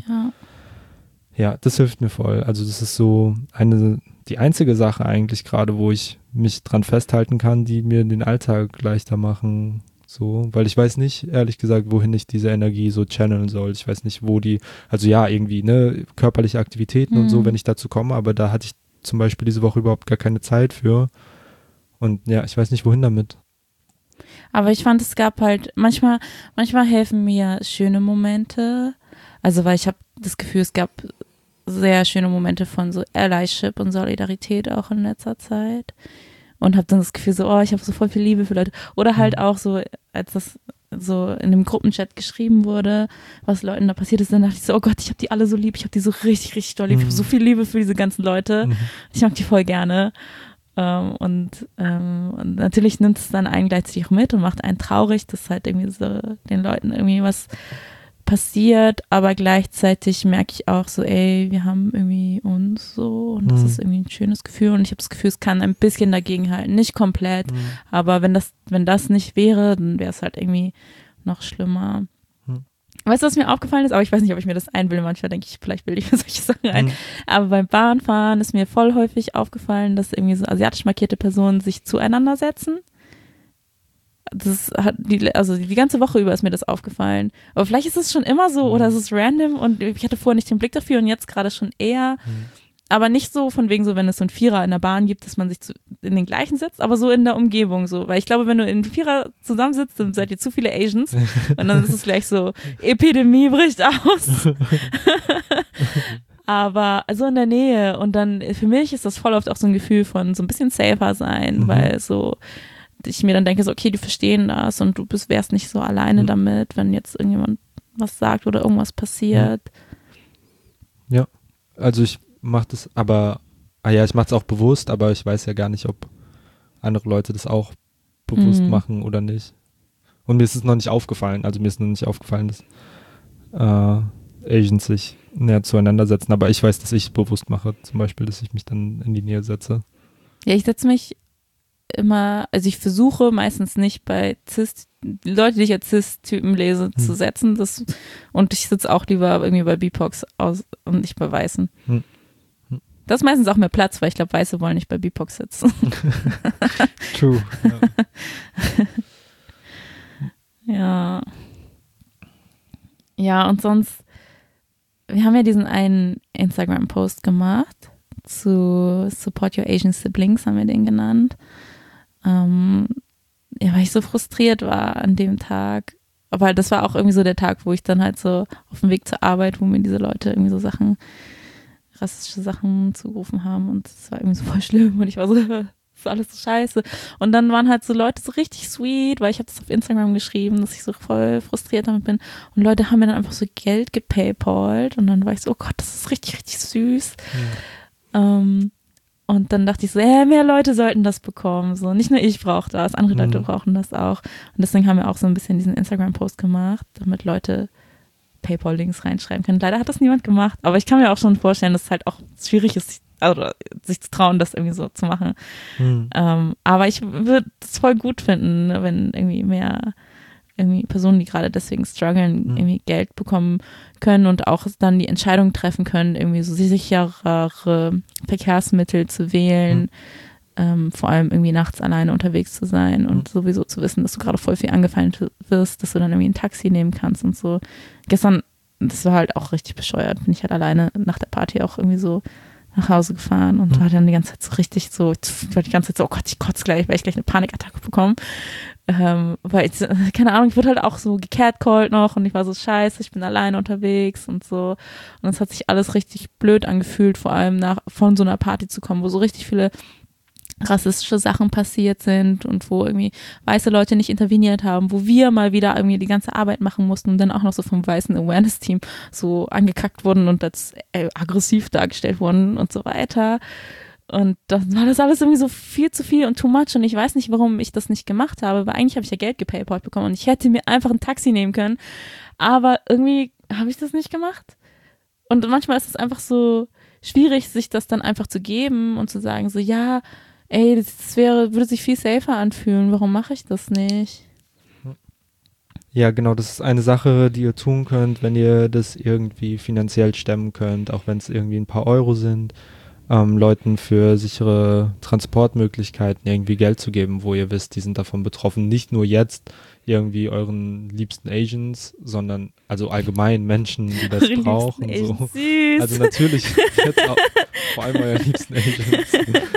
Ja, das hilft mir voll, also das ist so die einzige Sache eigentlich gerade, wo ich mich dran festhalten kann, die mir den Alltag leichter machen, so, weil ich weiß nicht, ehrlich gesagt, wohin ich diese Energie so channeln soll. Ich weiß nicht, wo also ja, irgendwie, ne, körperliche Aktivitäten und so, wenn ich dazu komme, aber da hatte ich zum Beispiel diese Woche überhaupt gar keine Zeit für. Und ja, ich weiß nicht, wohin damit. Aber ich fand, es gab halt, manchmal helfen mir schöne Momente. Also, weil ich habe das Gefühl, es gab sehr schöne Momente von so Allyship und Solidarität auch in letzter Zeit. Und habe dann das Gefühl so, oh, ich habe so voll viel Liebe für Leute. Oder halt auch so, als das so in dem Gruppenchat geschrieben wurde, was Leuten da passiert ist, dann dachte ich so, oh Gott, ich habe die alle so lieb, ich habe die so richtig doll lieb, ich habe so viel Liebe für diese ganzen Leute. Ich mag die voll gerne. Und natürlich nimmt es dann einen gleichzeitig auch mit und macht einen traurig, dass halt irgendwie so den Leuten irgendwie was passiert, aber gleichzeitig merke ich auch so, ey, wir haben irgendwie uns so und das ist irgendwie ein schönes Gefühl und ich habe das Gefühl, es kann ein bisschen dagegen halten, nicht komplett, aber wenn das nicht wäre, dann wäre es halt irgendwie noch schlimmer. Weißt du, was mir aufgefallen ist? Aber ich weiß nicht, ob ich mir das einbilde. Manchmal denke ich, vielleicht bilde ich mir solche Sachen ein. Aber beim Bahnfahren ist mir voll häufig aufgefallen, dass irgendwie so asiatisch markierte Personen sich zueinander setzen. Das hat die ganze Woche über ist mir das aufgefallen. Aber vielleicht ist es schon immer so oder es ist random und ich hatte vorher nicht den Blick dafür und jetzt gerade schon eher. Aber nicht so von wegen so, wenn es so einen Vierer in der Bahn gibt, dass man sich in den gleichen setzt, aber so in der Umgebung so. Weil ich glaube, wenn du in Vierer zusammensitzt, dann seid ihr zu viele Asians und dann ist es gleich so, Epidemie bricht aus. Aber so in der Nähe und dann für mich ist das voll oft auch so ein Gefühl von so ein bisschen safer sein, weil so ich mir dann denke so, okay, die verstehen das und du wärst nicht so alleine damit, wenn jetzt irgendjemand was sagt oder irgendwas passiert. Ja, also ich mache das aber, ich mache es auch bewusst, aber ich weiß ja gar nicht, ob andere Leute das auch bewusst machen oder nicht. Und mir ist es noch nicht aufgefallen, dass Asians sich näher zueinander setzen, aber ich weiß, dass ich es bewusst mache, zum Beispiel, dass ich mich dann in die Nähe setze. Ja, ich setze mich immer, also ich versuche meistens nicht bei Leute, die ich als Cis-Typen lese, zu setzen. Und ich sitze auch lieber irgendwie bei BIPOX und nicht bei Weißen. Das ist meistens auch mehr Platz, weil ich glaube, Weiße wollen nicht bei BIPOX sitzen. True. Ja. Ja, und sonst, wir haben ja diesen einen Instagram-Post gemacht zu Support Your Asian Siblings, haben wir den genannt. Ja, weil ich so frustriert war an dem Tag. Aber das war auch irgendwie so der Tag, wo ich dann halt so auf dem Weg zur Arbeit, wo mir diese Leute irgendwie so rassistische Sachen zugerufen haben und das war irgendwie so voll schlimm und ich war so, das ist alles so scheiße. Und dann waren halt so Leute so richtig sweet, weil ich habe das auf Instagram geschrieben, dass ich so voll frustriert damit bin und Leute haben mir dann einfach so Geld gepaypalt und dann war ich so, oh Gott, das ist richtig süß. Und dann dachte ich so, mehr Leute sollten das bekommen. So, nicht nur ich brauche das, andere Leute brauchen das auch. Und deswegen haben wir auch so ein bisschen diesen Instagram-Post gemacht, damit Leute PayPal-Links reinschreiben können. Leider hat das niemand gemacht, aber ich kann mir auch schon vorstellen, dass es halt auch schwierig ist, also sich zu trauen, das irgendwie so zu machen. Aber ich würde es voll gut finden, wenn irgendwie mehr Personen, die gerade deswegen strugglen, irgendwie Geld bekommen können und auch dann die Entscheidung treffen können, irgendwie so sicherere Verkehrsmittel zu wählen, vor allem irgendwie nachts alleine unterwegs zu sein und sowieso zu wissen, dass du gerade voll viel angefallen wirst, dass du dann irgendwie ein Taxi nehmen kannst und so. Gestern, das war halt auch richtig bescheuert, bin ich halt alleine nach der Party auch irgendwie so nach Hause gefahren und war dann die ganze Zeit so richtig so, ich war die ganze Zeit so, oh Gott, ich kotze gleich, weil ich gleich eine Panikattacke bekomme. Weil ich, keine Ahnung, ich wurde halt auch so gecatcalled noch und ich war so scheiße, ich bin alleine unterwegs und so. Und es hat sich alles richtig blöd angefühlt, vor allem von so einer Party zu kommen, wo so richtig viele rassistische Sachen passiert sind und wo irgendwie weiße Leute nicht interveniert haben, wo wir mal wieder irgendwie die ganze Arbeit machen mussten und dann auch noch so vom weißen Awareness-Team so angekackt wurden und als aggressiv dargestellt wurden und so weiter. Und dann war das alles irgendwie so viel zu viel und too much und ich weiß nicht, warum ich das nicht gemacht habe, weil eigentlich habe ich ja Geld gepaypalt bekommen und ich hätte mir einfach ein Taxi nehmen können, aber irgendwie habe ich das nicht gemacht. Und manchmal ist es einfach so schwierig, sich das dann einfach zu geben und zu sagen so, ja, ey, würde sich viel safer anfühlen, warum mache ich das nicht? Ja, genau, das ist eine Sache, die ihr tun könnt, wenn ihr das irgendwie finanziell stemmen könnt, auch wenn es irgendwie ein paar Euro sind, Leuten für sichere Transportmöglichkeiten irgendwie Geld zu geben, wo ihr wisst, die sind davon betroffen. Nicht nur jetzt irgendwie euren liebsten Asians, sondern also allgemein Menschen, die das brauchen. So. Süß. Also natürlich jetzt auch, vor allem euren liebsten Asians.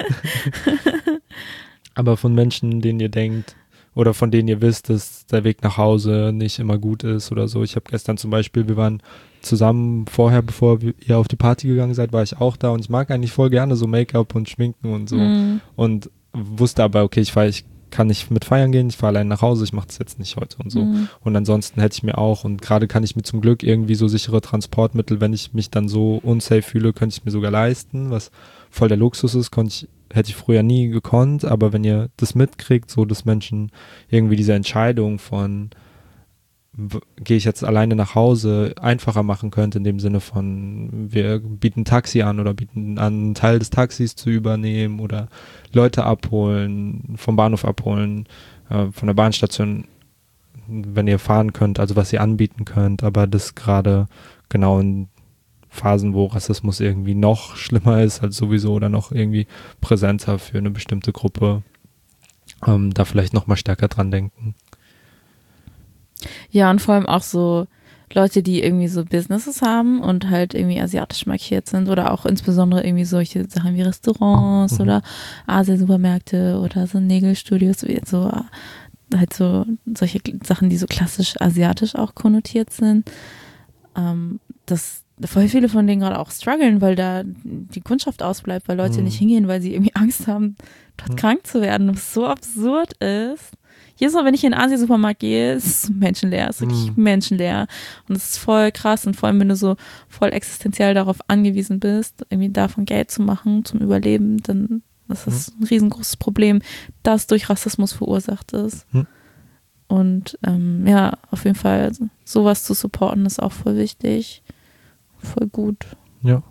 Aber von Menschen, denen ihr denkt oder von denen ihr wisst, dass der Weg nach Hause nicht immer gut ist oder so. Ich habe gestern zum Beispiel, wir waren zusammen vorher, bevor ihr auf die Party gegangen seid, war ich auch da und ich mag eigentlich voll gerne so Make-up und Schminken und so und wusste aber, okay, ich kann nicht mit feiern gehen, ich fahre allein nach Hause, ich mache das jetzt nicht heute und so. Und ansonsten hätte ich mir auch, und gerade kann ich mir zum Glück irgendwie so sichere Transportmittel, wenn ich mich dann so unsafe fühle, könnte ich mir sogar leisten, was voll der Luxus ist, hätte ich früher nie gekonnt, aber wenn ihr das mitkriegt, so dass Menschen irgendwie diese Entscheidung von gehe ich jetzt alleine nach Hause einfacher machen könnte, in dem Sinne von wir bieten Taxi an oder bieten an, einen Teil des Taxis zu übernehmen oder Leute abholen, vom Bahnhof abholen, von der Bahnstation, wenn ihr fahren könnt, also was ihr anbieten könnt, aber das gerade genau in Phasen, wo Rassismus irgendwie noch schlimmer ist als sowieso oder noch irgendwie präsenter für eine bestimmte Gruppe, da vielleicht noch mal stärker dran denken. Ja, und vor allem auch so Leute, die irgendwie so Businesses haben und halt irgendwie asiatisch markiert sind oder auch insbesondere irgendwie solche Sachen wie Restaurants oder Asia-Supermärkte oder so Nägelstudios, so halt so solche Sachen, die so klassisch asiatisch auch konnotiert sind. Das voll viele von denen gerade auch strugglen, weil da die Kundschaft ausbleibt, weil Leute nicht hingehen, weil sie irgendwie Angst haben, dort krank zu werden, was so absurd ist. Jedes Mal, wenn ich in den Asien-Supermarkt gehe, ist es menschenleer, es ist wirklich menschenleer. Und es ist voll krass und vor allem, wenn du so voll existenziell darauf angewiesen bist, irgendwie davon Geld zu machen, zum Überleben, dann ist das ein riesengroßes Problem, das durch Rassismus verursacht ist. Und ja, auf jeden Fall sowas zu supporten ist auch voll wichtig, voll gut. Ja.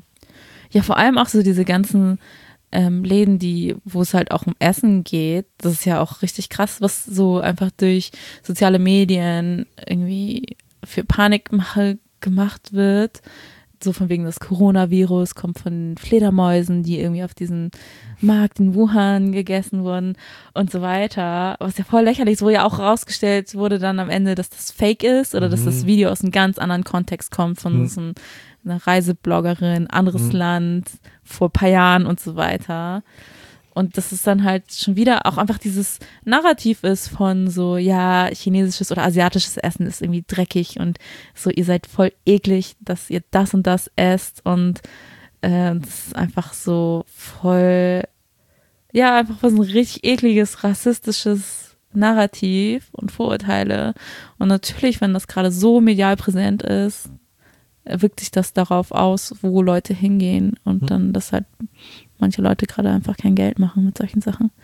Ja, vor allem auch so diese ganzen Läden, wo es halt auch um Essen geht, das ist ja auch richtig krass, was so einfach durch soziale Medien irgendwie für Panikmache gemacht wird. So von wegen das Coronavirus kommt von Fledermäusen, die irgendwie auf diesem Markt in Wuhan gegessen wurden und so weiter. Was ja voll lächerlich ist, wo ja auch rausgestellt wurde dann am Ende, dass das Fake ist oder dass das Video aus einem ganz anderen Kontext kommt von so einer Reisebloggerin, anderes Land, vor ein paar Jahren und so weiter. Und dass es dann halt schon wieder auch einfach dieses Narrativ ist von so, ja, chinesisches oder asiatisches Essen ist irgendwie dreckig und so, ihr seid voll eklig, dass ihr das und das esst und das ist einfach so voll, ja, einfach was ein richtig ekliges, rassistisches Narrativ und Vorurteile. Und natürlich, wenn das gerade so medial präsent ist, wirkt sich das darauf aus, wo Leute hingehen und dann, dass halt manche Leute gerade einfach kein Geld machen mit solchen Sachen.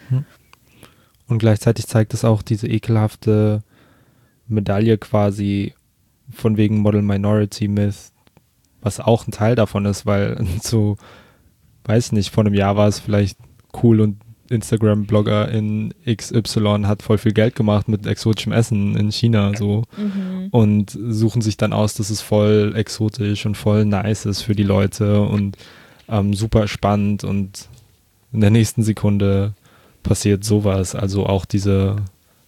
Und gleichzeitig zeigt es auch diese ekelhafte Medaille quasi von wegen Model Minority Myth, was auch ein Teil davon ist, weil so, weiß nicht, vor einem Jahr war es vielleicht cool und Instagram-Blogger in XY hat voll viel Geld gemacht mit exotischem Essen in China so und suchen sich dann aus, dass es voll exotisch und voll nice ist für die Leute und super spannend und in der nächsten Sekunde passiert sowas. Also auch also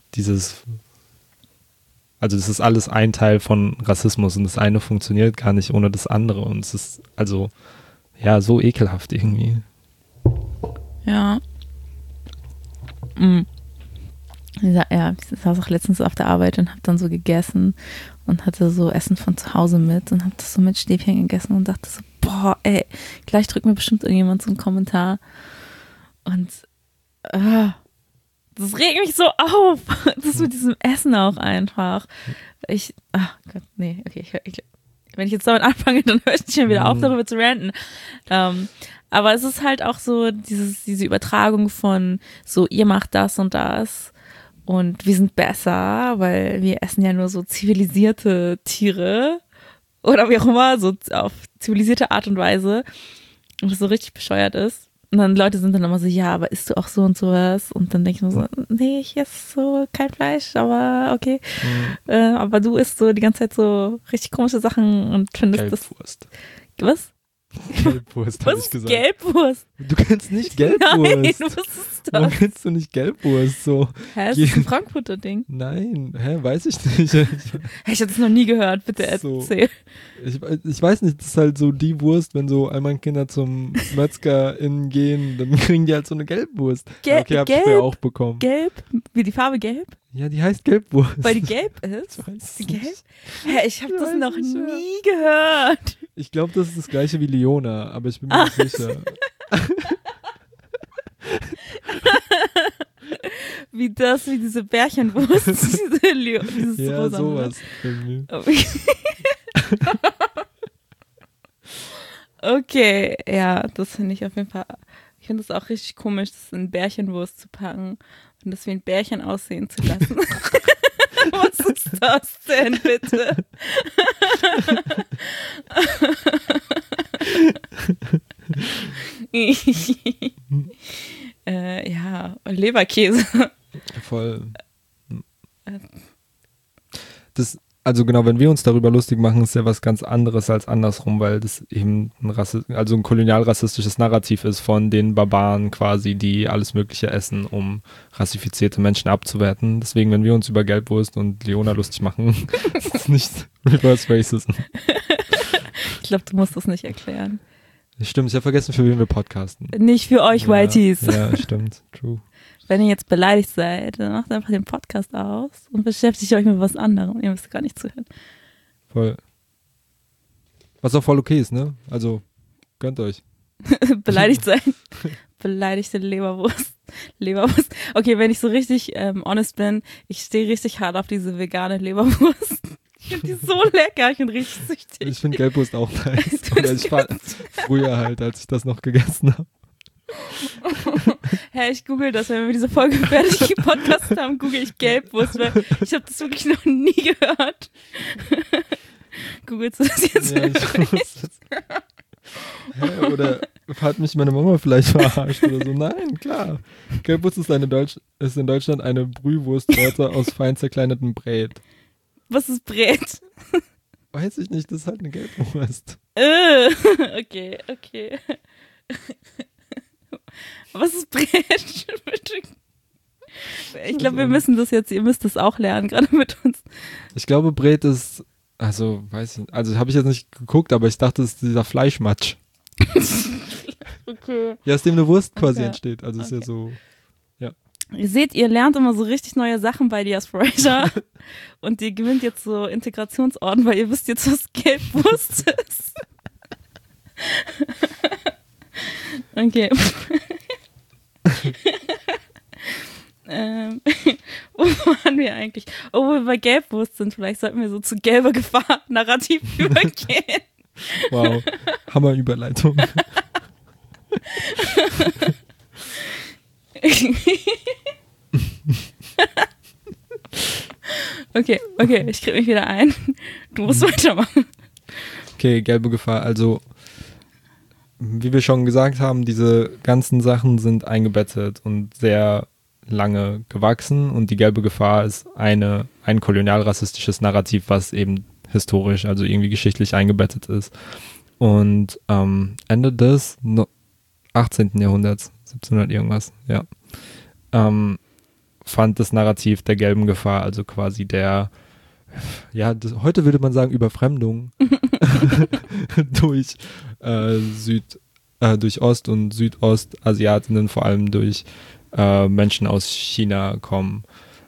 das ist alles ein Teil von Rassismus und das eine funktioniert gar nicht ohne das andere und es ist also ja, so ekelhaft irgendwie. Ja. Ja, ich saß auch letztens auf der Arbeit und habe dann so gegessen und hatte so Essen von zu Hause mit und habe das so mit Stäbchen gegessen und dachte so, boah, ey, gleich drückt mir bestimmt irgendjemand so einen Kommentar. Und das regt mich so auf. Das mit diesem Essen auch einfach. Ach Gott, nee, okay, wenn ich jetzt damit anfange, dann höre ich nicht mehr wieder auf, darüber zu ranten. Aber es ist halt auch so diese Übertragung von so, ihr macht das und das und wir sind besser, weil wir essen ja nur so zivilisierte Tiere oder wie auch immer, so auf zivilisierte Art und Weise und was so richtig bescheuert ist. Und dann Leute sind dann immer so, ja, aber isst du auch so und sowas? Und dann denke ich mir so, nee, ich esse so kein Fleisch, aber okay. Aber du isst so die ganze Zeit so richtig komische Sachen und findest Gelbwurst. Was? Gelbwurst, habe ich gesagt. Gelbwurst? Du kennst nicht Gelbwurst. Nein, was ist das? Warum kennst du nicht Gelbwurst? So. Hä, ist das ein Frankfurter Ding? Nein, weiß ich nicht. Ich habe das noch nie gehört, bitte erzähl. Ich weiß nicht, das ist halt so die Wurst, wenn so Kinder zum Metzger gehen, dann kriegen die halt so eine Gelbwurst. Okay, hab ich früher auch bekommen. Gelb? Wie die Farbe gelb? Ja, die heißt Gelbwurst. Weil die gelb ist? Ich weiß die gelb? nicht. Hä, ich habe das noch nie gehört. Ich glaube, das ist das gleiche wie Leona, aber ich bin mir nicht sicher. wie diese Bärchenwurst. dieses ja, Rosa, sowas. Okay, ja, das finde ich auf jeden Fall. Ich finde es auch richtig komisch, das in Bärchenwurst zu packen und das wie ein Bärchen aussehen zu lassen. Was ist das denn, bitte? Ja, Leberkäse. Voll. Also genau, wenn wir uns darüber lustig machen, ist ja was ganz anderes als andersrum, weil das eben ein kolonialrassistisches Narrativ ist von den Barbaren quasi, die alles Mögliche essen, um rassifizierte Menschen abzuwerten. Deswegen, wenn wir uns über Gelbwurst und Leona lustig machen, ist es nicht Reverse Racism. Ich glaube, du musst das nicht erklären. Stimmt, ich habe vergessen, für wen wir podcasten. Nicht für euch Whiteys. Ja, stimmt, true. Wenn ihr jetzt beleidigt seid, dann macht einfach den Podcast aus und beschäftigt euch mit was anderem. Ihr müsst gar nicht zuhören. Voll. Was auch voll okay ist, ne? Also, gönnt euch. Beleidigt sein. Beleidigte Leberwurst. Okay, wenn ich so richtig honest bin, ich stehe richtig hart auf diese vegane Leberwurst. Ich finde die so lecker, ich bin richtig süchtig. Ich finde Gelbwurst auch nice. Oder ich war früher halt, als ich das noch gegessen habe. Hä, ich google das, wenn wir diese Folge fertig gepodcastet haben, google ich Gelbwurst, weil ich habe das wirklich noch nie gehört. Googlest du das jetzt? Ja, ich muss jetzt. Hä, oder hat mich meine Mama vielleicht verarscht oder so? Nein, klar. Gelbwurst ist in Deutschland eine Brühwurstsorte aus fein zerkleinertem Brät. Was ist Brät? Weiß ich nicht, das ist halt eine Gelbwurst. Okay. Was ist Brät? Ich glaube, wir müssen das jetzt, ihr müsst das auch lernen, gerade mit uns. Ich glaube, Brät ist, also weiß ich, also habe ich jetzt nicht geguckt, aber ich dachte, es ist dieser Fleischmatsch. Okay. Ja, aus dem eine Wurst quasi entsteht. Also ist ja so, ja. Ihr seht, ihr lernt immer so richtig neue Sachen bei Diasporasia und ihr gewinnt jetzt so Integrationsorden, weil ihr wisst jetzt, was Gelbwurst ist. Okay. Wo waren wir eigentlich? Oh, wo wir bei Gelbwurst sind, vielleicht sollten wir so zu gelber Gefahr Narrativ übergehen. Wow, Hammerüberleitung. Okay, ich krieg mich wieder ein. Du musst weitermachen. Okay, gelbe Gefahr. Also, wie wir schon gesagt haben, diese ganzen Sachen sind eingebettet und sehr lange gewachsen und die gelbe Gefahr ist ein kolonialrassistisches Narrativ, was eben historisch, also irgendwie geschichtlich eingebettet ist. Und Ende des 18. Jahrhunderts, 1700 irgendwas, ja, fand das Narrativ der gelben Gefahr, also quasi heute würde man sagen Überfremdung durch durch Ost- und Südostasiatinnen, vor allem durch Menschen aus China kommen.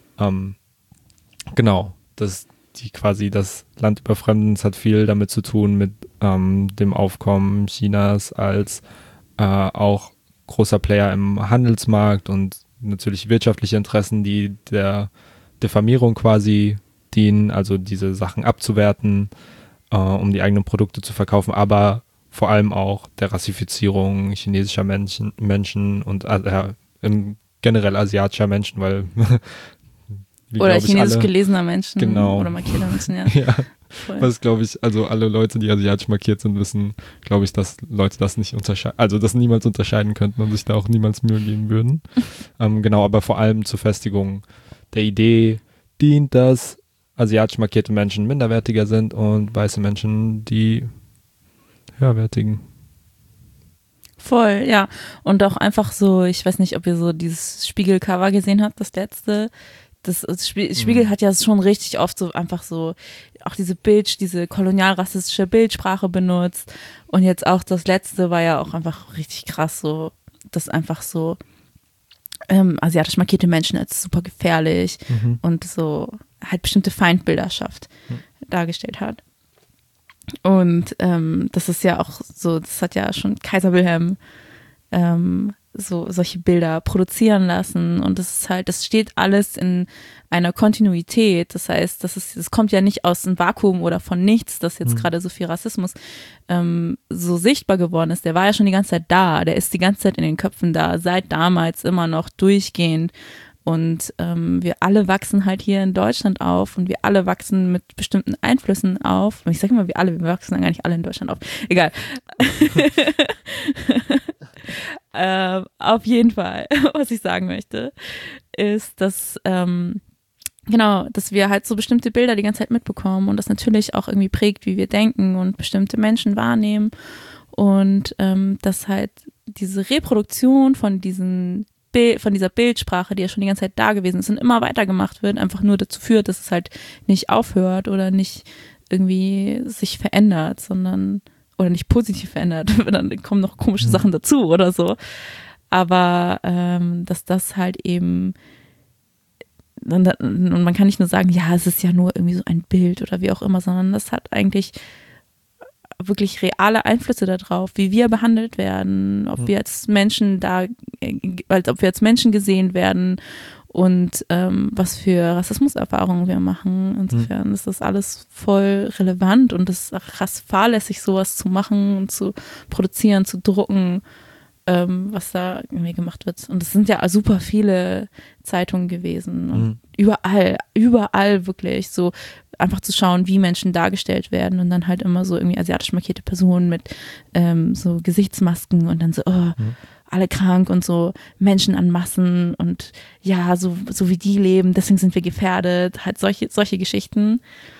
Genau, das Land überfremdens hat viel damit zu tun mit dem Aufkommen Chinas als auch großer Player im Handelsmarkt und natürlich wirtschaftliche Interessen, die der Diffamierung quasi dienen, also diese Sachen abzuwerten, um die eigenen Produkte zu verkaufen, aber vor allem auch der Rassifizierung chinesischer Menschen und generell asiatischer Menschen, weil oder chinesisch gelesener Menschen. Genau. Oder markierter Menschen, ja. Ja. Was glaube ich, also alle Leute, die asiatisch markiert sind, wissen, glaube ich, dass Leute das nicht unterscheiden, also das niemals unterscheiden könnten und sich da auch niemals Mühe geben würden. Genau, aber vor allem zur Festigung der Idee dient, dass asiatisch markierte Menschen minderwertiger sind und weiße Menschen die höherwertigen. Voll, ja. Und auch einfach so, ich weiß nicht, ob ihr so dieses Spiegel-Cover gesehen habt, das letzte. Das Spiegel hat ja schon richtig oft so einfach so auch diese kolonialrassistische Bildsprache benutzt. Und jetzt auch das letzte war ja auch einfach richtig krass, so, dass einfach so asiatisch markierte Menschen als super gefährlich und so halt bestimmte Feindbilder dargestellt hat. Und das ist ja auch so, das hat ja schon Kaiser Wilhelm so solche Bilder produzieren lassen und das steht alles in einer Kontinuität, das heißt, das kommt ja nicht aus einem Vakuum oder von nichts, dass jetzt gerade so viel Rassismus so sichtbar geworden ist, der war ja schon die ganze Zeit da, der ist die ganze Zeit in den Köpfen da, seit damals immer noch durchgehend und wir alle wachsen halt hier in Deutschland auf und wir alle wachsen mit bestimmten Einflüssen auf. Ich sage immer wir wachsen gar nicht alle in Deutschland auf. Egal. Auf jeden Fall, was ich sagen möchte, ist, dass dass wir halt so bestimmte Bilder die ganze Zeit mitbekommen und das natürlich auch irgendwie prägt, wie wir denken und bestimmte Menschen wahrnehmen und dass halt diese Reproduktion von dieser Bildsprache, die ja schon die ganze Zeit da gewesen ist und immer weitergemacht wird, einfach nur dazu führt, dass es halt nicht aufhört oder nicht irgendwie sich verändert, oder nicht positiv verändert, dann kommen noch komische Sachen dazu oder so. Aber dass das halt eben und man kann nicht nur sagen, ja, es ist ja nur irgendwie so ein Bild oder wie auch immer, sondern das hat eigentlich wirklich reale Einflüsse darauf, wie wir behandelt werden, ob wir als Menschen gesehen werden und was für Rassismuserfahrungen wir machen. Insofern ist das alles voll relevant und es ist auch krass fahrlässig, sowas zu machen und zu produzieren, zu drucken, was da irgendwie gemacht wird. Und es sind ja super viele Zeitungen gewesen und überall wirklich so einfach zu schauen, wie Menschen dargestellt werden und dann halt immer so irgendwie asiatisch markierte Personen mit so Gesichtsmasken und dann so, alle krank und so Menschen an Massen und ja, so wie die leben, deswegen sind wir gefährdet, halt solche Geschichten.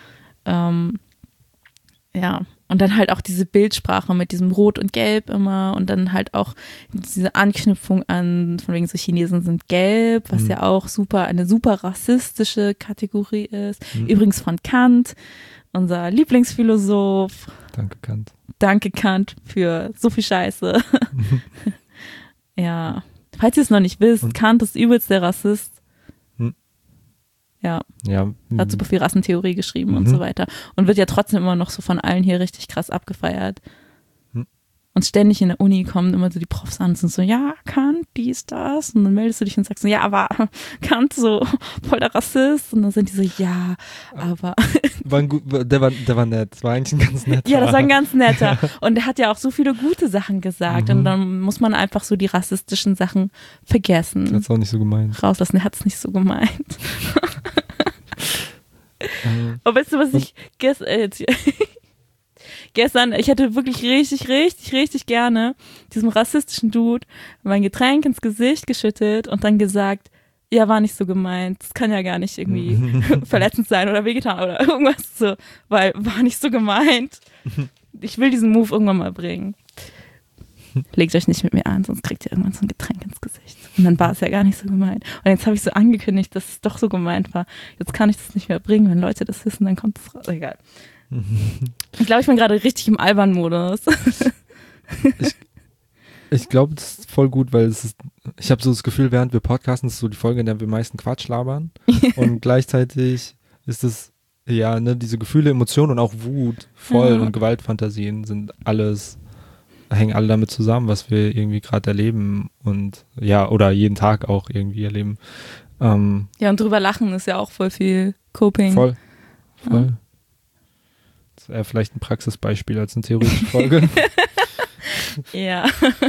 Ja, und dann halt auch diese Bildsprache mit diesem Rot und Gelb immer und dann halt auch diese Anknüpfung an, von wegen so Chinesen sind gelb, was ja auch eine super rassistische Kategorie ist. Übrigens von Kant, unser Lieblingsphilosoph. Danke Kant für so viel Scheiße. Ja, falls ihr es noch nicht wisst, Kant ist übelst der Rassist. Ja. Hat super viel Rassentheorie geschrieben und so weiter. Und wird ja trotzdem immer noch so von allen hier richtig krass abgefeiert. Und ständig in der Uni kommen immer so die Profs an und sind so, ja, Kant, dies, das. Und dann meldest du dich und sagst so, ja, aber Kant so voll der Rassist. Und dann sind die so, ja, aber. Der war nett. Das war eigentlich ein ganz netter. Ja, das war ein ganz netter. Und er hat ja auch so viele gute Sachen gesagt. Und dann muss man einfach so die rassistischen Sachen vergessen. Er hat es auch nicht so gemeint. Rauslassen, er hat es nicht so gemeint. Aber weißt du, was ich gestern, ich hätte wirklich richtig gerne diesem rassistischen Dude mein Getränk ins Gesicht geschüttet und dann gesagt, ja, war nicht so gemeint, das kann ja gar nicht irgendwie verletzend sein oder wehgetan oder irgendwas so, weil war nicht so gemeint. Ich will diesen Move irgendwann mal bringen. Legt euch nicht mit mir an, sonst kriegt ihr irgendwann so ein Getränk ins Gesicht. Und dann war es ja gar nicht so gemeint. Und jetzt habe ich so angekündigt, dass es doch so gemeint war. Jetzt kann ich das nicht mehr bringen. Wenn Leute das wissen, dann kommt es raus. Egal. Ich glaube, ich bin gerade richtig im Albern-Modus. Ich glaube, das ist voll gut, weil ich habe so das Gefühl, während wir podcasten, ist so die Folge, in der wir meisten Quatsch labern. Und gleichzeitig ist es, ja, ne, diese Gefühle, Emotionen und auch Wut, voll und Gewaltfantasien hängen alle damit zusammen, was wir irgendwie gerade erleben und ja, oder jeden Tag auch irgendwie erleben. Ja, und drüber lachen ist ja auch voll viel Coping. Voll. Das wäre vielleicht ein Praxisbeispiel als eine theoretische Folge. Ja.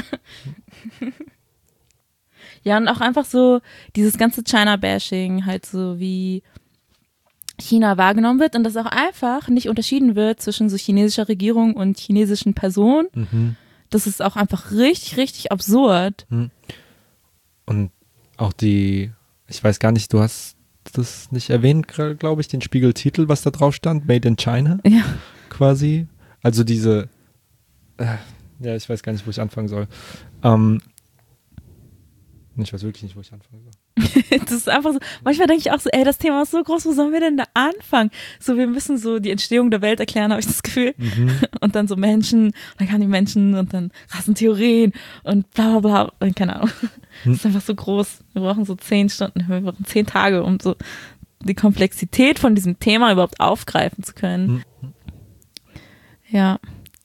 Ja, und auch einfach so dieses ganze China-Bashing, halt so wie China wahrgenommen wird und dass auch einfach nicht unterschieden wird zwischen so chinesischer Regierung und chinesischen Personen. Mhm. Das ist auch einfach richtig, richtig absurd. Und auch ich weiß gar nicht, du hast das nicht erwähnt, glaube ich, den Spiegeltitel, was da drauf stand, Made in China, Ja. quasi. Also diese, ja, ich weiß gar nicht, wo ich anfangen soll. Ich weiß wirklich nicht, wo ich anfangen soll. Das ist einfach so, manchmal denke ich auch so, ey, das Thema ist so groß, wo sollen wir denn da anfangen? So, wir müssen so die Entstehung der Welt erklären, habe ich das Gefühl. Und dann so Menschen, und dann kamen die Menschen und dann Rassentheorien und bla bla bla, und keine Ahnung. Das ist einfach so groß. Wir brauchen so 10 Stunden, wir brauchen 10 Tage, um so die Komplexität von diesem Thema überhaupt aufgreifen zu können. Ja.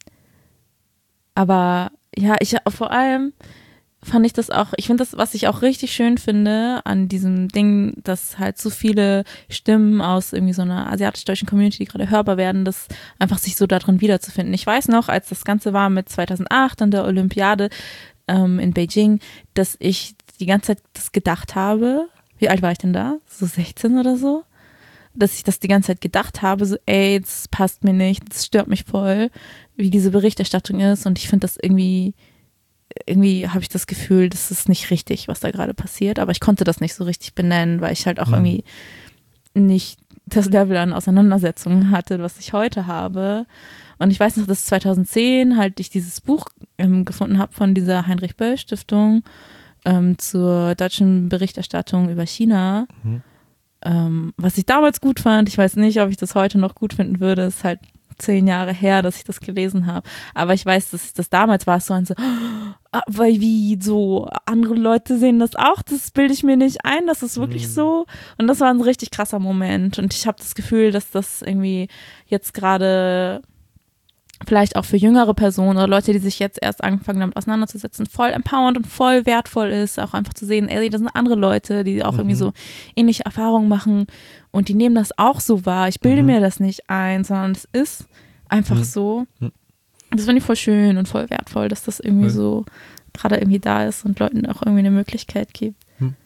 Aber ja, vor allem fand ich das auch, ich finde das, was ich auch richtig schön finde an diesem Ding, dass halt so viele Stimmen aus irgendwie so einer asiatisch-deutschen Community, die gerade hörbar werden, das einfach sich so darin wiederzufinden. Ich weiß noch, als das Ganze war mit 2008 und der Olympiade in Beijing, dass ich die ganze Zeit das gedacht habe, wie alt war ich denn da? So 16 oder so? Dass ich das die ganze Zeit gedacht habe, so ey, das passt mir nicht, das stört mich voll, wie diese Berichterstattung ist und ich finde das irgendwie habe ich das Gefühl, das ist nicht richtig, was da gerade passiert, aber ich konnte das nicht so richtig benennen, weil ich halt auch irgendwie nicht das Level an Auseinandersetzungen hatte, was ich heute habe. Und ich weiß noch, dass 2010 halt ich dieses Buch gefunden habe von dieser Heinrich-Böll-Stiftung zur deutschen Berichterstattung über China, was ich damals gut fand. Ich weiß nicht, ob ich das heute noch gut finden würde, ist halt 10 Jahre her, dass ich das gelesen habe. Aber ich weiß, dass das damals war so ein so, weil wie so, andere Leute sehen das auch, das bilde ich mir nicht ein, das ist wirklich so. Und das war ein richtig krasser Moment. Und ich habe das Gefühl, dass das irgendwie jetzt gerade vielleicht auch für jüngere Personen oder Leute, die sich jetzt erst angefangen damit auseinanderzusetzen, voll empowernd und voll wertvoll ist, auch einfach zu sehen, ey, das sind andere Leute, die auch irgendwie so ähnliche Erfahrungen machen und die nehmen das auch so wahr. Ich bilde mir das nicht ein, sondern es ist einfach so. Das finde ich voll schön und voll wertvoll, dass das irgendwie so gerade irgendwie da ist und Leuten auch irgendwie eine Möglichkeit gibt.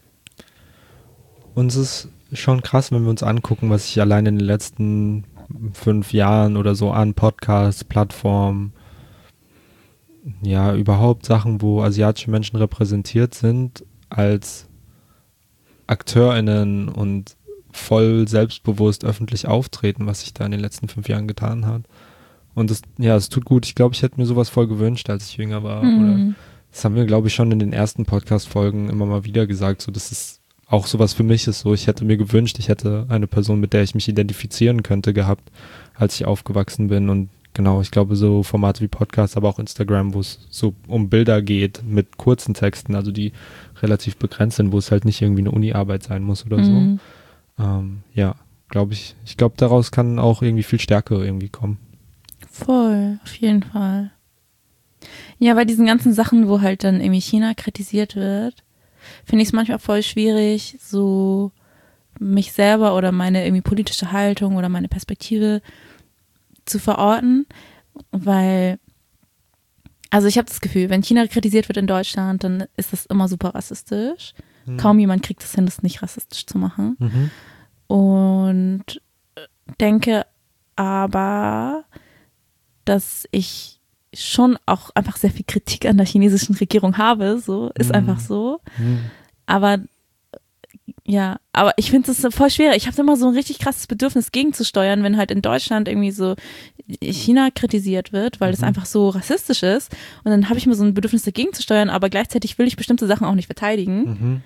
Uns ist schon krass, wenn wir uns angucken, was sich allein in den letzten 5 Jahren oder so an Podcasts, Plattformen, ja, überhaupt Sachen, wo asiatische Menschen repräsentiert sind als AkteurInnen und voll selbstbewusst öffentlich auftreten, was sich da in den letzten 5 Jahren getan hat. Und es tut gut. Ich glaube, ich hätte mir sowas voll gewünscht, als ich jünger war. Oder das haben wir, glaube ich, schon in den ersten Podcast-Folgen immer mal wieder gesagt, so dass es auch sowas für mich ist so, ich hätte mir gewünscht, ich hätte eine Person, mit der ich mich identifizieren könnte, gehabt, als ich aufgewachsen bin. Und genau, ich glaube, so Formate wie Podcast, aber auch Instagram, wo es so um Bilder geht mit kurzen Texten, also die relativ begrenzt sind, wo es halt nicht irgendwie eine Uni-Arbeit sein muss oder so. Ja, glaube ich. Ich glaube, daraus kann auch irgendwie viel Stärke irgendwie kommen. Voll, auf jeden Fall. Ja, bei diesen ganzen Sachen, wo halt dann irgendwie China kritisiert wird, finde ich es manchmal voll schwierig, so mich selber oder meine irgendwie politische Haltung oder meine Perspektive zu verorten, weil, also ich habe das Gefühl, wenn China kritisiert wird in Deutschland, dann ist das immer super rassistisch. Kaum jemand kriegt es hin, das nicht rassistisch zu machen. Und denke aber, dass ich schon auch einfach sehr viel Kritik an der chinesischen Regierung habe, so, ist einfach so. Aber ja, aber ich finde es voll schwer. Ich habe immer so ein richtig krasses Bedürfnis gegenzusteuern, wenn halt in Deutschland irgendwie so China kritisiert wird, weil das einfach so rassistisch ist. Und dann habe ich immer so ein Bedürfnis dagegen zu steuern, aber gleichzeitig will ich bestimmte Sachen auch nicht verteidigen.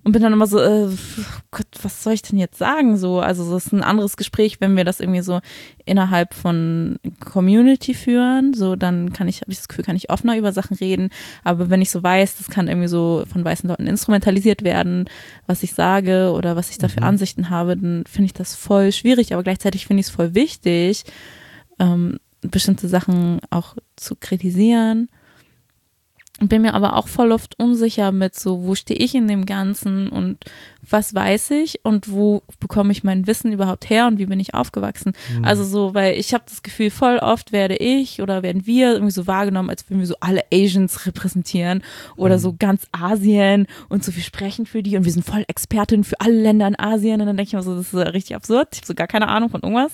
Und bin dann immer so, Gott, was soll ich denn jetzt sagen? So, also das ist ein anderes Gespräch, wenn wir das irgendwie so innerhalb von Community führen. So, dann habe ich das Gefühl, kann ich offener über Sachen reden. Aber wenn ich so weiß, das kann irgendwie so von weißen Leuten instrumentalisiert werden, was ich sage oder was ich da für Ansichten habe, dann finde ich das voll schwierig. Aber gleichzeitig finde ich es voll wichtig, bestimmte Sachen auch zu kritisieren. Bin mir aber auch voll oft unsicher mit so, wo stehe ich in dem Ganzen und was weiß ich und wo bekomme ich mein Wissen überhaupt her und wie bin ich aufgewachsen. Also so, weil ich habe das Gefühl, voll oft werden wir irgendwie so wahrgenommen, als würden wir so alle Asians repräsentieren oder so ganz Asien und so viel sprechen für die und wir sind voll Expertin für alle Länder in Asien und dann denke ich mir so, das ist richtig absurd, ich habe so gar keine Ahnung von irgendwas.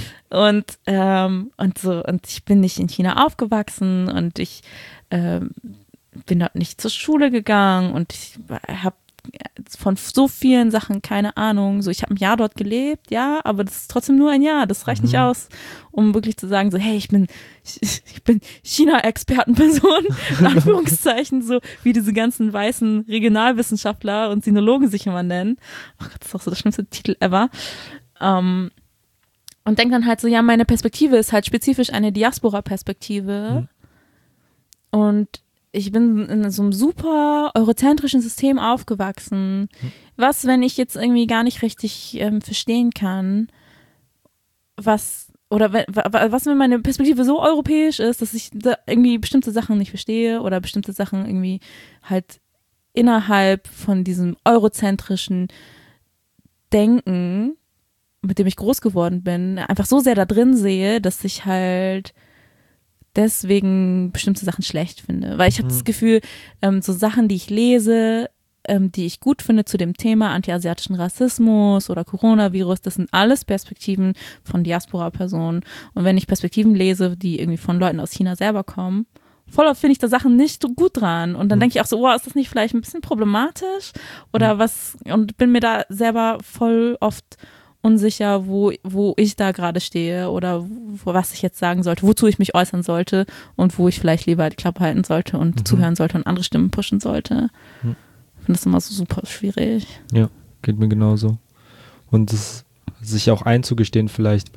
Und ich bin nicht in China aufgewachsen und ich bin dort nicht zur Schule gegangen und ich habe von so vielen Sachen keine Ahnung. So, ich habe ein Jahr dort gelebt, ja, aber das ist trotzdem nur ein Jahr. Das reicht nicht aus, um wirklich zu sagen, so, hey, ich bin China-Expertenperson, in Anführungszeichen, so wie diese ganzen weißen Regionalwissenschaftler und Sinologen sich immer nennen. Oh Gott, das ist doch so der schlimmste Titel ever. Und denke dann halt so, ja, meine Perspektive ist halt spezifisch eine Diaspora-Perspektive. Und ich bin in so einem super eurozentrischen System aufgewachsen. Was, wenn ich jetzt irgendwie gar nicht richtig verstehen kann, was, wenn meine Perspektive so europäisch ist, dass ich da irgendwie bestimmte Sachen nicht verstehe oder bestimmte Sachen irgendwie halt innerhalb von diesem eurozentrischen Denken, mit dem ich groß geworden bin, einfach so sehr da drin sehe, dass ich halt deswegen bestimmte Sachen schlecht finde. Weil ich habe das Gefühl, so Sachen, die ich lese, die ich gut finde zu dem Thema antiasiatischen Rassismus oder Coronavirus, das sind alles Perspektiven von Diaspora-Personen. Und wenn ich Perspektiven lese, die irgendwie von Leuten aus China selber kommen, voll oft finde ich da Sachen nicht so gut dran. Und dann denke ich auch so, ist das nicht vielleicht ein bisschen problematisch? Oder was? Und bin mir da selber voll oft unsicher, wo ich da gerade stehe oder was ich jetzt sagen sollte, wozu ich mich äußern sollte und wo ich vielleicht lieber die Klappe halten sollte und zuhören sollte und andere Stimmen pushen sollte. Ich finde das immer so super schwierig. Ja, geht mir genauso. Und es sich auch einzugestehen vielleicht,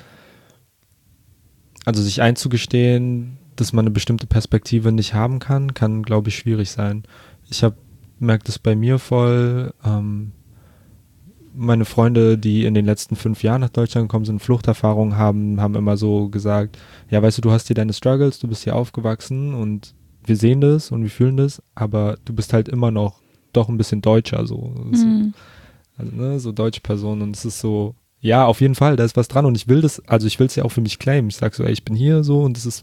sich einzugestehen, dass man eine bestimmte Perspektive nicht haben kann, glaube ich, schwierig sein. Ich merke das bei mir voll, meine Freunde, die in den letzten 5 Jahren nach Deutschland gekommen sind, Fluchterfahrungen haben immer so gesagt, ja, weißt du hast hier deine Struggles, du bist hier aufgewachsen und wir sehen das und wir fühlen das, aber du bist halt immer noch doch ein bisschen Deutscher, so. So deutsche Person und es ist so, ja, auf jeden Fall, da ist was dran und ich will es ja auch für mich claimen. Ich sag so, ey, ich bin hier so und das ist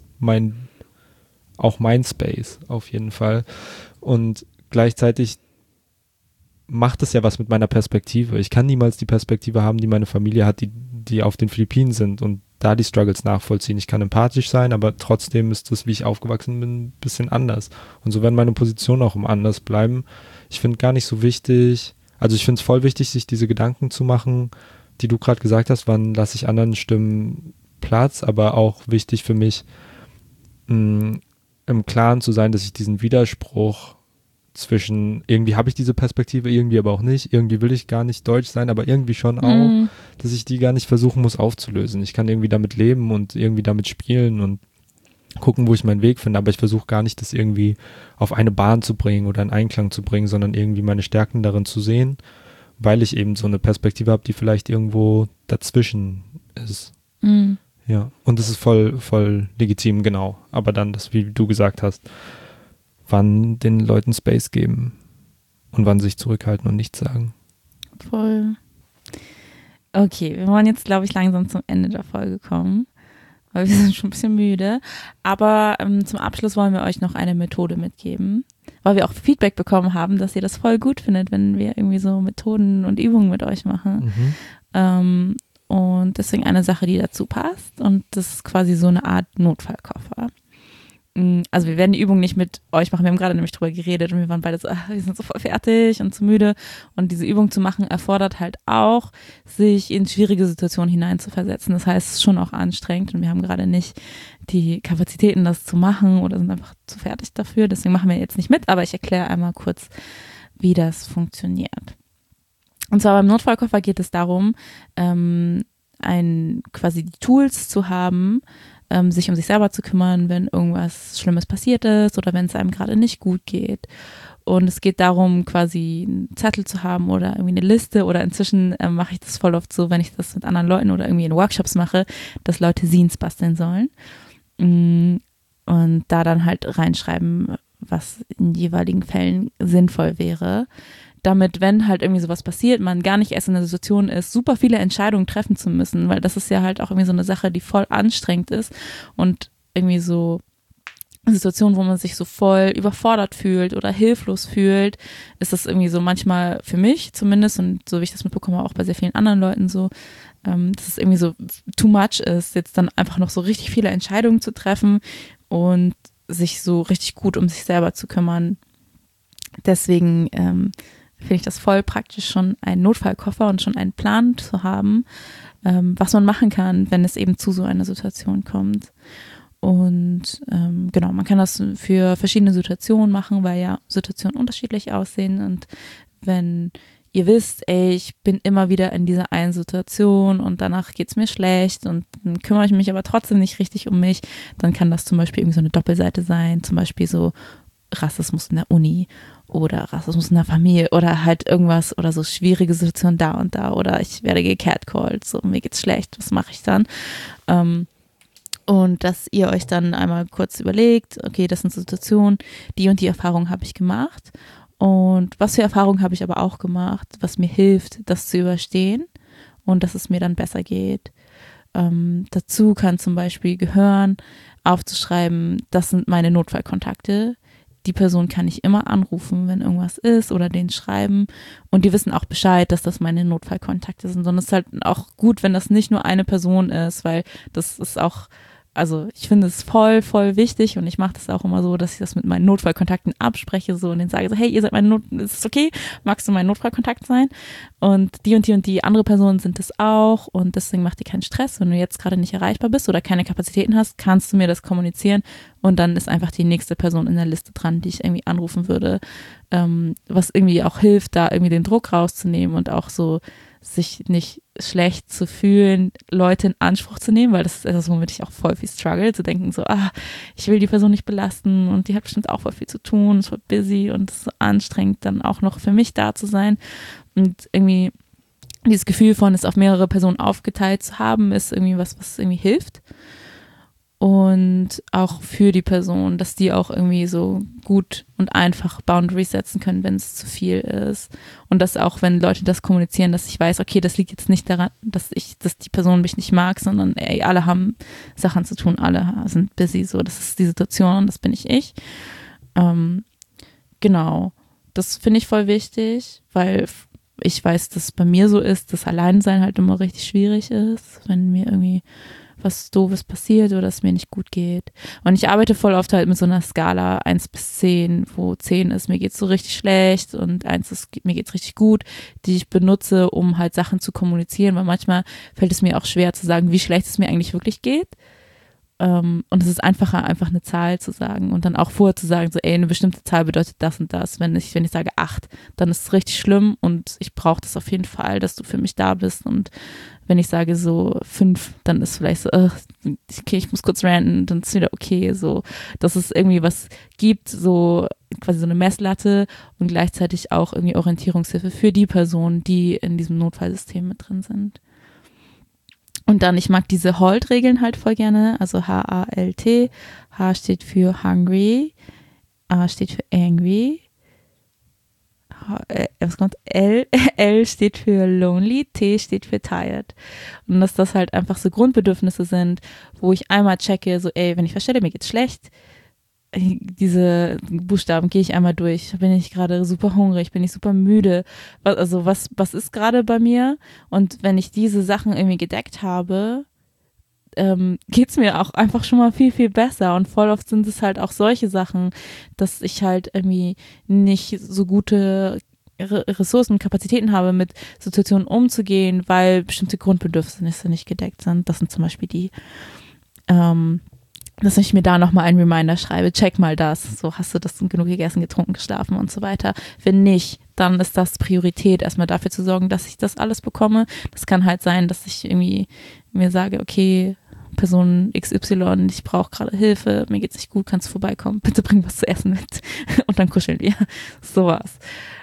auch mein Space, auf jeden Fall. Und gleichzeitig macht es ja was mit meiner Perspektive. Ich kann niemals die Perspektive haben, die meine Familie hat, die auf den Philippinen sind und da die Struggles nachvollziehen. Ich kann empathisch sein, aber trotzdem ist das, wie ich aufgewachsen bin, ein bisschen anders. Und so werden meine Positionen auch immer anders bleiben. Ich finde gar nicht so wichtig, ich finde es voll wichtig, sich diese Gedanken zu machen, die du gerade gesagt hast, wann lasse ich anderen Stimmen Platz, aber auch wichtig für mich, im Klaren zu sein, dass ich diesen Widerspruch zwischen, irgendwie habe ich diese Perspektive, irgendwie aber auch nicht, irgendwie will ich gar nicht deutsch sein, aber irgendwie schon auch, dass ich die gar nicht versuchen muss aufzulösen. Ich kann irgendwie damit leben und irgendwie damit spielen und gucken, wo ich meinen Weg finde, aber ich versuche gar nicht, das irgendwie auf eine Bahn zu bringen oder in Einklang zu bringen, sondern irgendwie meine Stärken darin zu sehen, weil ich eben so eine Perspektive habe, die vielleicht irgendwo dazwischen ist. Ja, und das ist voll legitim, genau. Aber dann, das, wie du gesagt hast, wann den Leuten Space geben und wann sich zurückhalten und nichts sagen. Voll. Okay, wir wollen jetzt, glaube ich, langsam zum Ende der Folge kommen, weil wir sind schon ein bisschen müde. Aber zum Abschluss wollen wir euch noch eine Methode mitgeben, weil wir auch Feedback bekommen haben, dass ihr das voll gut findet, wenn wir irgendwie so Methoden und Übungen mit euch machen. Und deswegen eine Sache, die dazu passt. Und das ist quasi so eine Art Notfallkoffer. Also wir werden die Übung nicht mit euch machen. Wir haben gerade nämlich drüber geredet und wir waren beide so, wir sind so voll fertig und zu müde. Und diese Übung zu machen erfordert halt auch, sich in schwierige Situationen hineinzuversetzen. Das heißt, es ist schon auch anstrengend und wir haben gerade nicht die Kapazitäten, das zu machen oder sind einfach zu fertig dafür. Deswegen machen wir jetzt nicht mit, aber ich erkläre einmal kurz, wie das funktioniert. Und zwar beim Notfallkoffer geht es darum, quasi die Tools zu haben, sich um sich selber zu kümmern, wenn irgendwas Schlimmes passiert ist oder wenn es einem gerade nicht gut geht. Und es geht darum, quasi einen Zettel zu haben oder irgendwie eine Liste, oder inzwischen mache ich das voll oft so, wenn ich das mit anderen Leuten oder irgendwie in Workshops mache, dass Leute Zines basteln sollen. Und da dann halt reinschreiben, was in jeweiligen Fällen sinnvoll wäre. Damit, wenn halt irgendwie sowas passiert, man gar nicht erst in der Situation ist, super viele Entscheidungen treffen zu müssen, weil das ist ja halt auch irgendwie so eine Sache, die voll anstrengend ist und irgendwie so Situationen, wo man sich so voll überfordert fühlt oder hilflos fühlt, ist das irgendwie so manchmal für mich zumindest, und so wie ich das mitbekomme, auch bei sehr vielen anderen Leuten so, dass es irgendwie so too much ist, jetzt dann einfach noch so richtig viele Entscheidungen zu treffen und sich so richtig gut um sich selber zu kümmern. Deswegen finde ich das voll praktisch, schon einen Notfallkoffer und schon einen Plan zu haben, was man machen kann, wenn es eben zu so einer Situation kommt. Und genau, man kann das für verschiedene Situationen machen, weil ja Situationen unterschiedlich aussehen. Und wenn ihr wisst, ey, ich bin immer wieder in dieser einen Situation und danach geht es mir schlecht und dann kümmere ich mich aber trotzdem nicht richtig um mich, dann kann das zum Beispiel irgendwie so eine Doppelseite sein, zum Beispiel so Rassismus in der Uni oder Rassismus in der Familie oder halt irgendwas oder so schwierige Situationen da und da oder ich werde gecatcalled, so mir geht's schlecht, was mache ich dann? Und dass ihr euch dann einmal kurz überlegt, okay, das sind Situationen, die und die Erfahrungen habe ich gemacht und was für Erfahrungen habe ich aber auch gemacht, was mir hilft, das zu überstehen und dass es mir dann besser geht. Dazu kann zum Beispiel gehören, aufzuschreiben, das sind meine Notfallkontakte. Die Person kann ich immer anrufen, wenn irgendwas ist oder denen schreiben und die wissen auch Bescheid, dass das meine Notfallkontakte sind. Und es ist halt auch gut, wenn das nicht nur eine Person ist, weil das ist auch, also ich finde es voll, voll wichtig und ich mache das auch immer so, dass ich das mit meinen Notfallkontakten abspreche so und denen sage so, hey, ihr seid ist es okay? Magst du mein Notfallkontakt sein? Und die und die und die andere Personen sind es auch und deswegen mach dir keinen Stress. Wenn du jetzt gerade nicht erreichbar bist oder keine Kapazitäten hast, kannst du mir das kommunizieren und dann ist einfach die nächste Person in der Liste dran, die ich irgendwie anrufen würde, was irgendwie auch hilft, da irgendwie den Druck rauszunehmen und auch so sich nicht schlecht zu fühlen, Leute in Anspruch zu nehmen, weil das ist etwas, womit ich auch voll viel struggle, zu denken so, ich will die Person nicht belasten und die hat bestimmt auch voll viel zu tun, ist voll busy und es ist so anstrengend, dann auch noch für mich da zu sein und irgendwie dieses Gefühl von, es auf mehrere Personen aufgeteilt zu haben, ist irgendwie was irgendwie hilft. Und auch für die Person, dass die auch irgendwie so gut und einfach Boundaries setzen können, wenn es zu viel ist. Und dass auch, wenn Leute das kommunizieren, dass ich weiß, okay, das liegt jetzt nicht daran, dass die Person mich nicht mag, sondern ey, alle haben Sachen zu tun, alle sind busy, so, das ist die Situation und das bin ich. Genau, das finde ich voll wichtig, weil ich weiß, dass es bei mir so ist, dass Alleinsein halt immer richtig schwierig ist, wenn mir irgendwie was Doofes passiert oder es mir nicht gut geht. Und ich arbeite voll oft halt mit so einer Skala 1 bis 10, wo 10 ist, mir geht's so richtig schlecht und 1 ist, mir geht's richtig gut, die ich benutze, um halt Sachen zu kommunizieren, weil manchmal fällt es mir auch schwer zu sagen, wie schlecht es mir eigentlich wirklich geht. Und es ist einfacher, einfach eine Zahl zu sagen und dann auch vorher zu sagen, so, ey, eine bestimmte Zahl bedeutet das und das. Wenn ich sage 8, dann ist es richtig schlimm und ich brauche das auf jeden Fall, dass du für mich da bist. Und wenn ich sage so 5, dann ist vielleicht so, okay, ich muss kurz ranten, dann ist wieder okay. So, dass es irgendwie was gibt, so quasi so eine Messlatte und gleichzeitig auch irgendwie Orientierungshilfe für die Personen, die in diesem Notfallsystem mit drin sind. Und dann, ich mag diese HALT-Regeln halt voll gerne, also H-A-L-T. H steht für hungry, A steht für angry, L steht für lonely, T steht für tired. Und dass das halt einfach so Grundbedürfnisse sind, wo ich einmal checke, so ey, wenn ich feststelle, mir geht's schlecht, diese Buchstaben gehe ich einmal durch. Bin ich gerade super hungrig, bin ich super müde. Was ist gerade bei mir? Und wenn ich diese Sachen irgendwie gedeckt habe, geht's mir auch einfach schon mal viel, viel besser. Und voll oft sind es halt auch solche Sachen, dass ich halt irgendwie nicht so gute Ressourcen und Kapazitäten habe, mit Situationen umzugehen, weil bestimmte Grundbedürfnisse nicht gedeckt sind. Das sind zum Beispiel die, dass ich mir da nochmal einen Reminder schreibe, check mal das, so hast du das genug gegessen, getrunken, geschlafen und so weiter. Wenn nicht, dann ist das Priorität, erstmal dafür zu sorgen, dass ich das alles bekomme. Das kann halt sein, dass ich irgendwie mir sage, okay, Person XY, ich brauche gerade Hilfe, mir geht's nicht gut, kannst du vorbeikommen, bitte bring was zu essen mit und dann kuscheln wir. Sowas.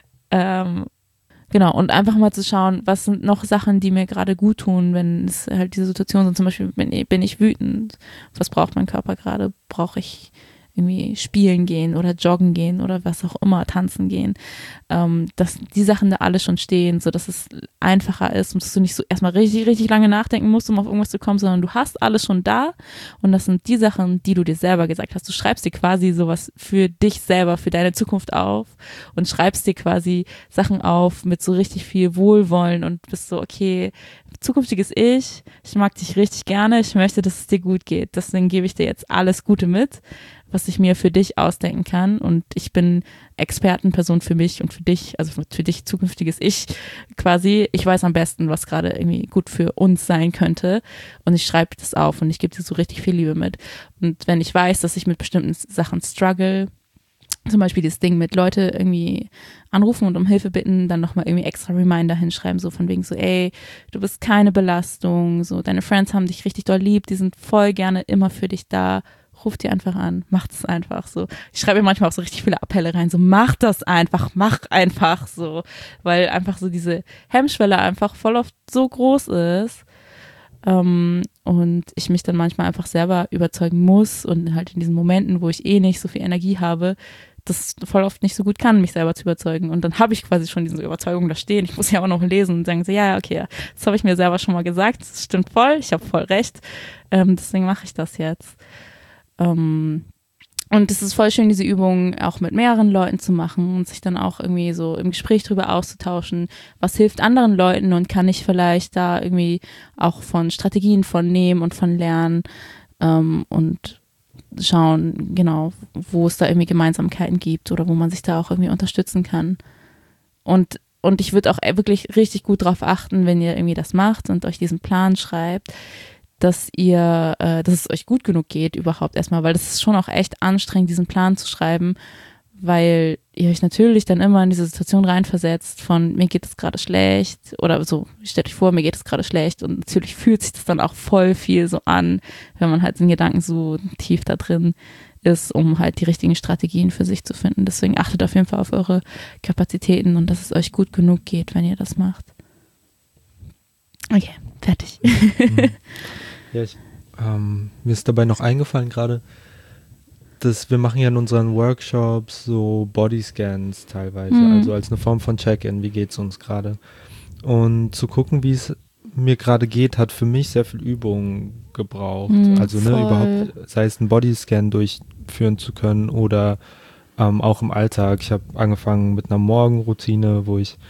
Genau, und einfach mal zu schauen, was sind noch Sachen, die mir gerade gut tun, wenn es halt diese Situation sind, zum Beispiel bin ich wütend, was braucht mein Körper gerade, brauche ich irgendwie spielen gehen oder joggen gehen oder was auch immer, tanzen gehen, dass die Sachen da alle schon stehen, sodass es einfacher ist und dass du nicht so erstmal richtig, richtig lange nachdenken musst, um auf irgendwas zu kommen, sondern du hast alles schon da und das sind die Sachen, die du dir selber gesagt hast. Du schreibst dir quasi sowas für dich selber, für deine Zukunft auf und schreibst dir quasi Sachen auf mit so richtig viel Wohlwollen und bist so, okay, zukünftiges ich mag dich richtig gerne, ich möchte, dass es dir gut geht, deswegen gebe ich dir jetzt alles Gute mit, was ich mir für dich ausdenken kann und ich bin Expertenperson für mich und für dich, also für dich zukünftiges Ich quasi. Ich weiß am besten, was gerade irgendwie gut für uns sein könnte und ich schreibe das auf und ich gebe dir so richtig viel Liebe mit. Und wenn ich weiß, dass ich mit bestimmten Sachen struggle, zum Beispiel das Ding mit Leute irgendwie anrufen und um Hilfe bitten, dann nochmal irgendwie extra Reminder hinschreiben, so von wegen so, ey, du bist keine Belastung, so deine Friends haben dich richtig doll lieb, die sind voll gerne immer für dich da, ruf die einfach an, macht es einfach so. Ich schreibe mir manchmal auch so richtig viele Appelle rein, so mach das einfach, mach einfach so, weil einfach so diese Hemmschwelle einfach voll oft so groß ist und ich mich dann manchmal einfach selber überzeugen muss und halt in diesen Momenten, wo ich eh nicht so viel Energie habe, das voll oft nicht so gut kann, mich selber zu überzeugen. Und dann habe ich quasi schon diese Überzeugung da stehen. Ich muss ja auch noch lesen und sagen so, ja, okay, das habe ich mir selber schon mal gesagt, das stimmt voll, ich habe voll recht, deswegen mache ich das jetzt. Und es ist voll schön, diese Übung auch mit mehreren Leuten zu machen und sich dann auch irgendwie so im Gespräch drüber auszutauschen, was hilft anderen Leuten und kann ich vielleicht da irgendwie auch von Strategien von nehmen und von lernen und schauen, genau, wo es da irgendwie Gemeinsamkeiten gibt oder wo man sich da auch irgendwie unterstützen kann. Und ich würde auch wirklich richtig gut drauf achten, wenn ihr irgendwie das macht und euch diesen Plan schreibt, dass es euch gut genug geht überhaupt erstmal, weil das ist schon auch echt anstrengend, diesen Plan zu schreiben, weil ihr euch natürlich dann immer in diese Situation reinversetzt von, mir geht es gerade schlecht oder so, stellt euch vor, mir geht es gerade schlecht und natürlich fühlt sich das dann auch voll viel so an, wenn man halt in Gedanken so tief da drin ist, um halt die richtigen Strategien für sich zu finden. Deswegen achtet auf jeden Fall auf eure Kapazitäten und dass es euch gut genug geht, wenn ihr das macht. Okay, fertig. Ja, mir ist dabei noch eingefallen gerade, dass wir machen ja in unseren Workshops so Bodyscans teilweise, also als eine Form von Check-in, wie geht's uns gerade. Und zu gucken, wie es mir gerade geht, hat für mich sehr viel Übung gebraucht. Also überhaupt, sei es einen Bodyscan durchführen zu können oder auch im Alltag. Ich habe angefangen mit einer Morgenroutine, wo ich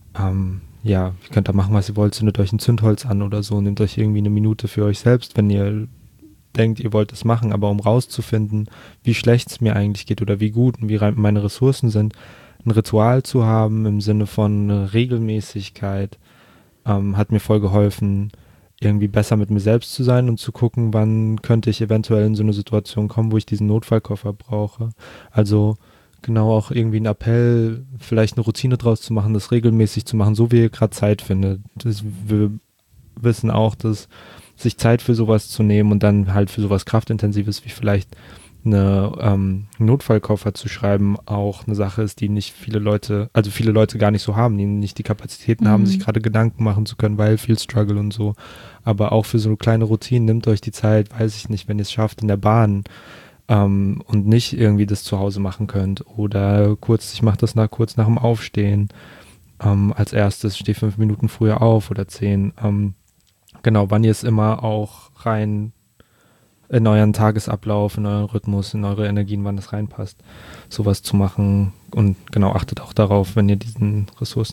ihr könnt da machen, was ihr wollt, zündet euch ein Zündholz an oder so, nehmt euch irgendwie eine Minute für euch selbst, wenn ihr denkt, ihr wollt es machen, aber um rauszufinden, wie schlecht es mir eigentlich geht oder wie gut und wie meine Ressourcen sind, ein Ritual zu haben im Sinne von Regelmäßigkeit, hat mir voll geholfen, irgendwie besser mit mir selbst zu sein und zu gucken, wann könnte ich eventuell in so eine Situation kommen, wo ich diesen Notfallkoffer brauche. Also genau auch irgendwie ein Appell, vielleicht eine Routine draus zu machen, das regelmäßig zu machen, so wie ihr gerade Zeit findet. Wir wissen auch, dass sich Zeit für sowas zu nehmen und dann halt für sowas Kraftintensives wie vielleicht eine Notfallkoffer zu schreiben, auch eine Sache ist, die nicht viele Leute gar nicht so haben, die nicht die Kapazitäten haben, sich gerade Gedanken machen zu können, weil viel Struggle und so. Aber auch für so kleine Routinen, nehmt euch die Zeit, weiß ich nicht, wenn ihr es schafft in der Bahn und nicht irgendwie das zu Hause machen könnt oder ich mache das kurz nach dem Aufstehen. Als erstes stehe 5 Minuten früher auf oder 10. Genau, wann ihr es immer auch rein in euren Tagesablauf, in euren Rhythmus, in eure Energien, wann das reinpasst, sowas zu machen. Und genau, achtet auch darauf, wenn ihr diesen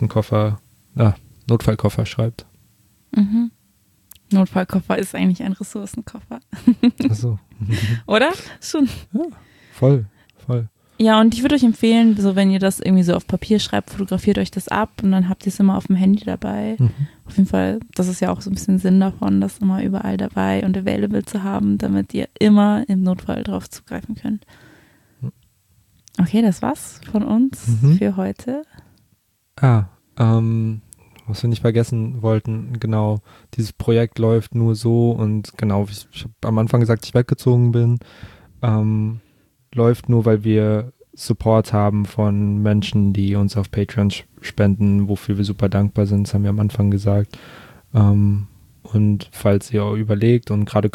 Notfallkoffer schreibt. Mhm. Notfallkoffer ist eigentlich ein Ressourcenkoffer. Ach so. Oder? Schon. Ja, voll. Ja, und ich würde euch empfehlen, so wenn ihr das irgendwie so auf Papier schreibt, fotografiert euch das ab und dann habt ihr es immer auf dem Handy dabei. Auf jeden Fall, das ist ja auch so ein bisschen Sinn davon, das immer überall dabei und available zu haben, damit ihr immer im Notfall drauf zugreifen könnt. Okay, das war's von uns für heute. Was wir nicht vergessen wollten, genau, dieses Projekt läuft nur so und genau, ich habe am Anfang gesagt, ich weggezogen bin, läuft nur, weil wir Support haben von Menschen, die uns auf Patreon spenden, wofür wir super dankbar sind, das haben wir am Anfang gesagt. Und falls ihr überlegt und gerade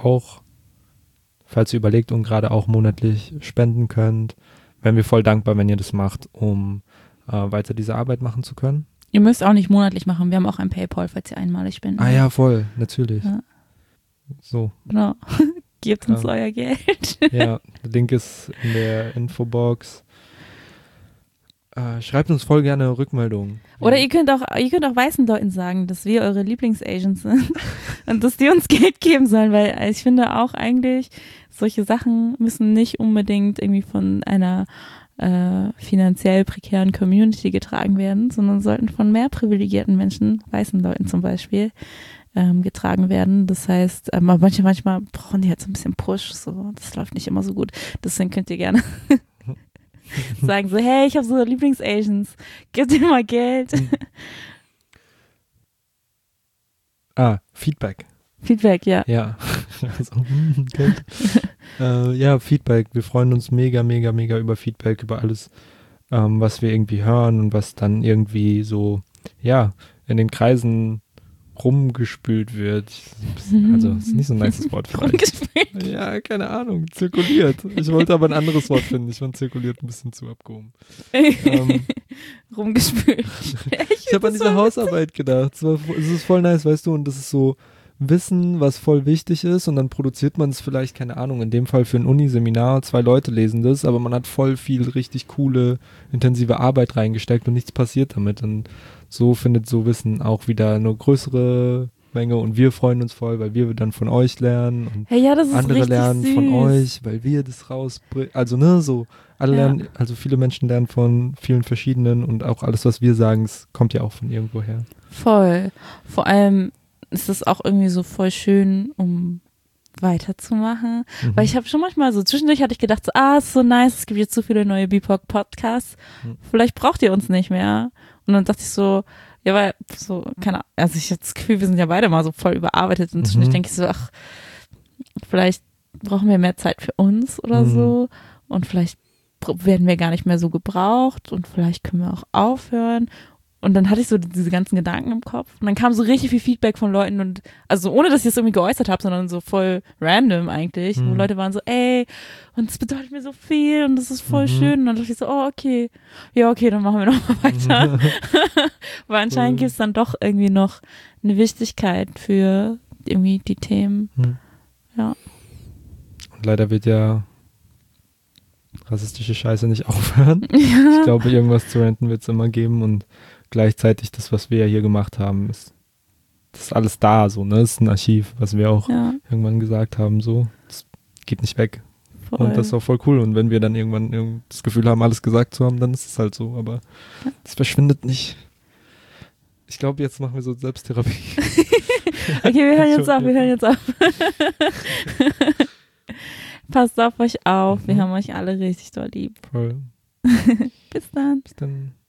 auch monatlich spenden könnt, wären wir voll dankbar, wenn ihr das macht, um weiter diese Arbeit machen zu können. Ihr müsst auch nicht monatlich machen. Wir haben auch ein PayPal, falls ihr einmalig spenden wollt. Ja, voll, natürlich. Ja. So. Genau. Gebt uns euer Geld. Ja, der Link ist in der Infobox. Schreibt uns voll gerne Rückmeldungen. Oder ihr könnt auch weißen Leuten sagen, dass wir eure Lieblingsagents sind und dass die uns Geld geben sollen, weil ich finde auch eigentlich, solche Sachen müssen nicht unbedingt irgendwie von einer finanziell prekären Community getragen werden, sondern sollten von mehr privilegierten Menschen, weißen Leuten zum Beispiel, getragen werden. Das heißt, manchmal brauchen die halt so ein bisschen Push, so, das läuft nicht immer so gut. Deswegen könnt ihr gerne sagen so, hey, ich habe so Lieblingsagents, gib dir mal Geld. Feedback. Feedback, ja. Ja. Ja, Feedback. Wir freuen uns mega, mega, mega über Feedback, über alles, was wir irgendwie hören und was dann irgendwie so, ja, in den Kreisen rumgespült wird. Also, das ist nicht so ein nices Wort vielleicht. Ja, keine Ahnung, zirkuliert. Ich wollte aber ein anderes Wort finden. Ich fand zirkuliert ein bisschen zu abgehoben. Rumgespült. Ich habe an diese Hausarbeit gedacht. Es ist voll nice, weißt du, und das ist so Wissen, was voll wichtig ist, und dann produziert man es vielleicht, keine Ahnung, in dem Fall für ein Uniseminar, 2 Leute lesen das, aber man hat voll viel richtig coole, intensive Arbeit reingesteckt und nichts passiert damit, und so findet so Wissen auch wieder eine größere Menge, und wir freuen uns voll, weil wir dann von euch lernen und das ist andere lernen süß. von euch, weil wir das rausbringen, also so alle lernen, also viele Menschen lernen von vielen verschiedenen, und auch alles, was wir sagen, es kommt ja auch von irgendwo her. Voll. Vor allem ist es auch irgendwie so voll schön, um weiterzumachen. Weil ich habe schon manchmal so, zwischendurch hatte ich gedacht, so, ist so nice, es gibt jetzt so viele neue BIPOC-Podcasts, vielleicht braucht ihr uns nicht mehr. Und dann dachte ich so, ja, weil so, keine Ahnung, also ich habe das Gefühl, wir sind ja beide mal so voll überarbeitet, und zwischendurch denke ich so, vielleicht brauchen wir mehr Zeit für uns oder so, und vielleicht werden wir gar nicht mehr so gebraucht, und vielleicht können wir auch aufhören. Und dann hatte ich so diese ganzen Gedanken im Kopf. Und dann kam so richtig viel Feedback von Leuten, und also ohne, dass ich das irgendwie geäußert habe, sondern so voll random eigentlich. Wo Leute waren so, ey, und das bedeutet mir so viel und das ist voll schön. Und dann dachte ich so, okay. Ja, okay, dann machen wir nochmal weiter. Weil anscheinend gibt es dann doch irgendwie noch eine Wichtigkeit für irgendwie die Themen. Ja. Und leider wird ja rassistische Scheiße nicht aufhören. Ja. Ich glaube, irgendwas zu ranten wird es immer geben, und gleichzeitig das, was wir ja hier gemacht haben, das ist alles da, so, ne? Das ist ein Archiv, was wir auch irgendwann gesagt haben, so. Das geht nicht weg. Voll. Und das ist auch voll cool. Und wenn wir dann irgendwann das Gefühl haben, alles gesagt zu haben, dann ist es halt so. Aber das verschwindet nicht. Ich glaube, jetzt machen wir so Selbsttherapie. Okay, wir hören jetzt auf. Passt auf euch auf. Wir haben euch alle richtig doll lieb. Voll. Bis dann. Bis dann.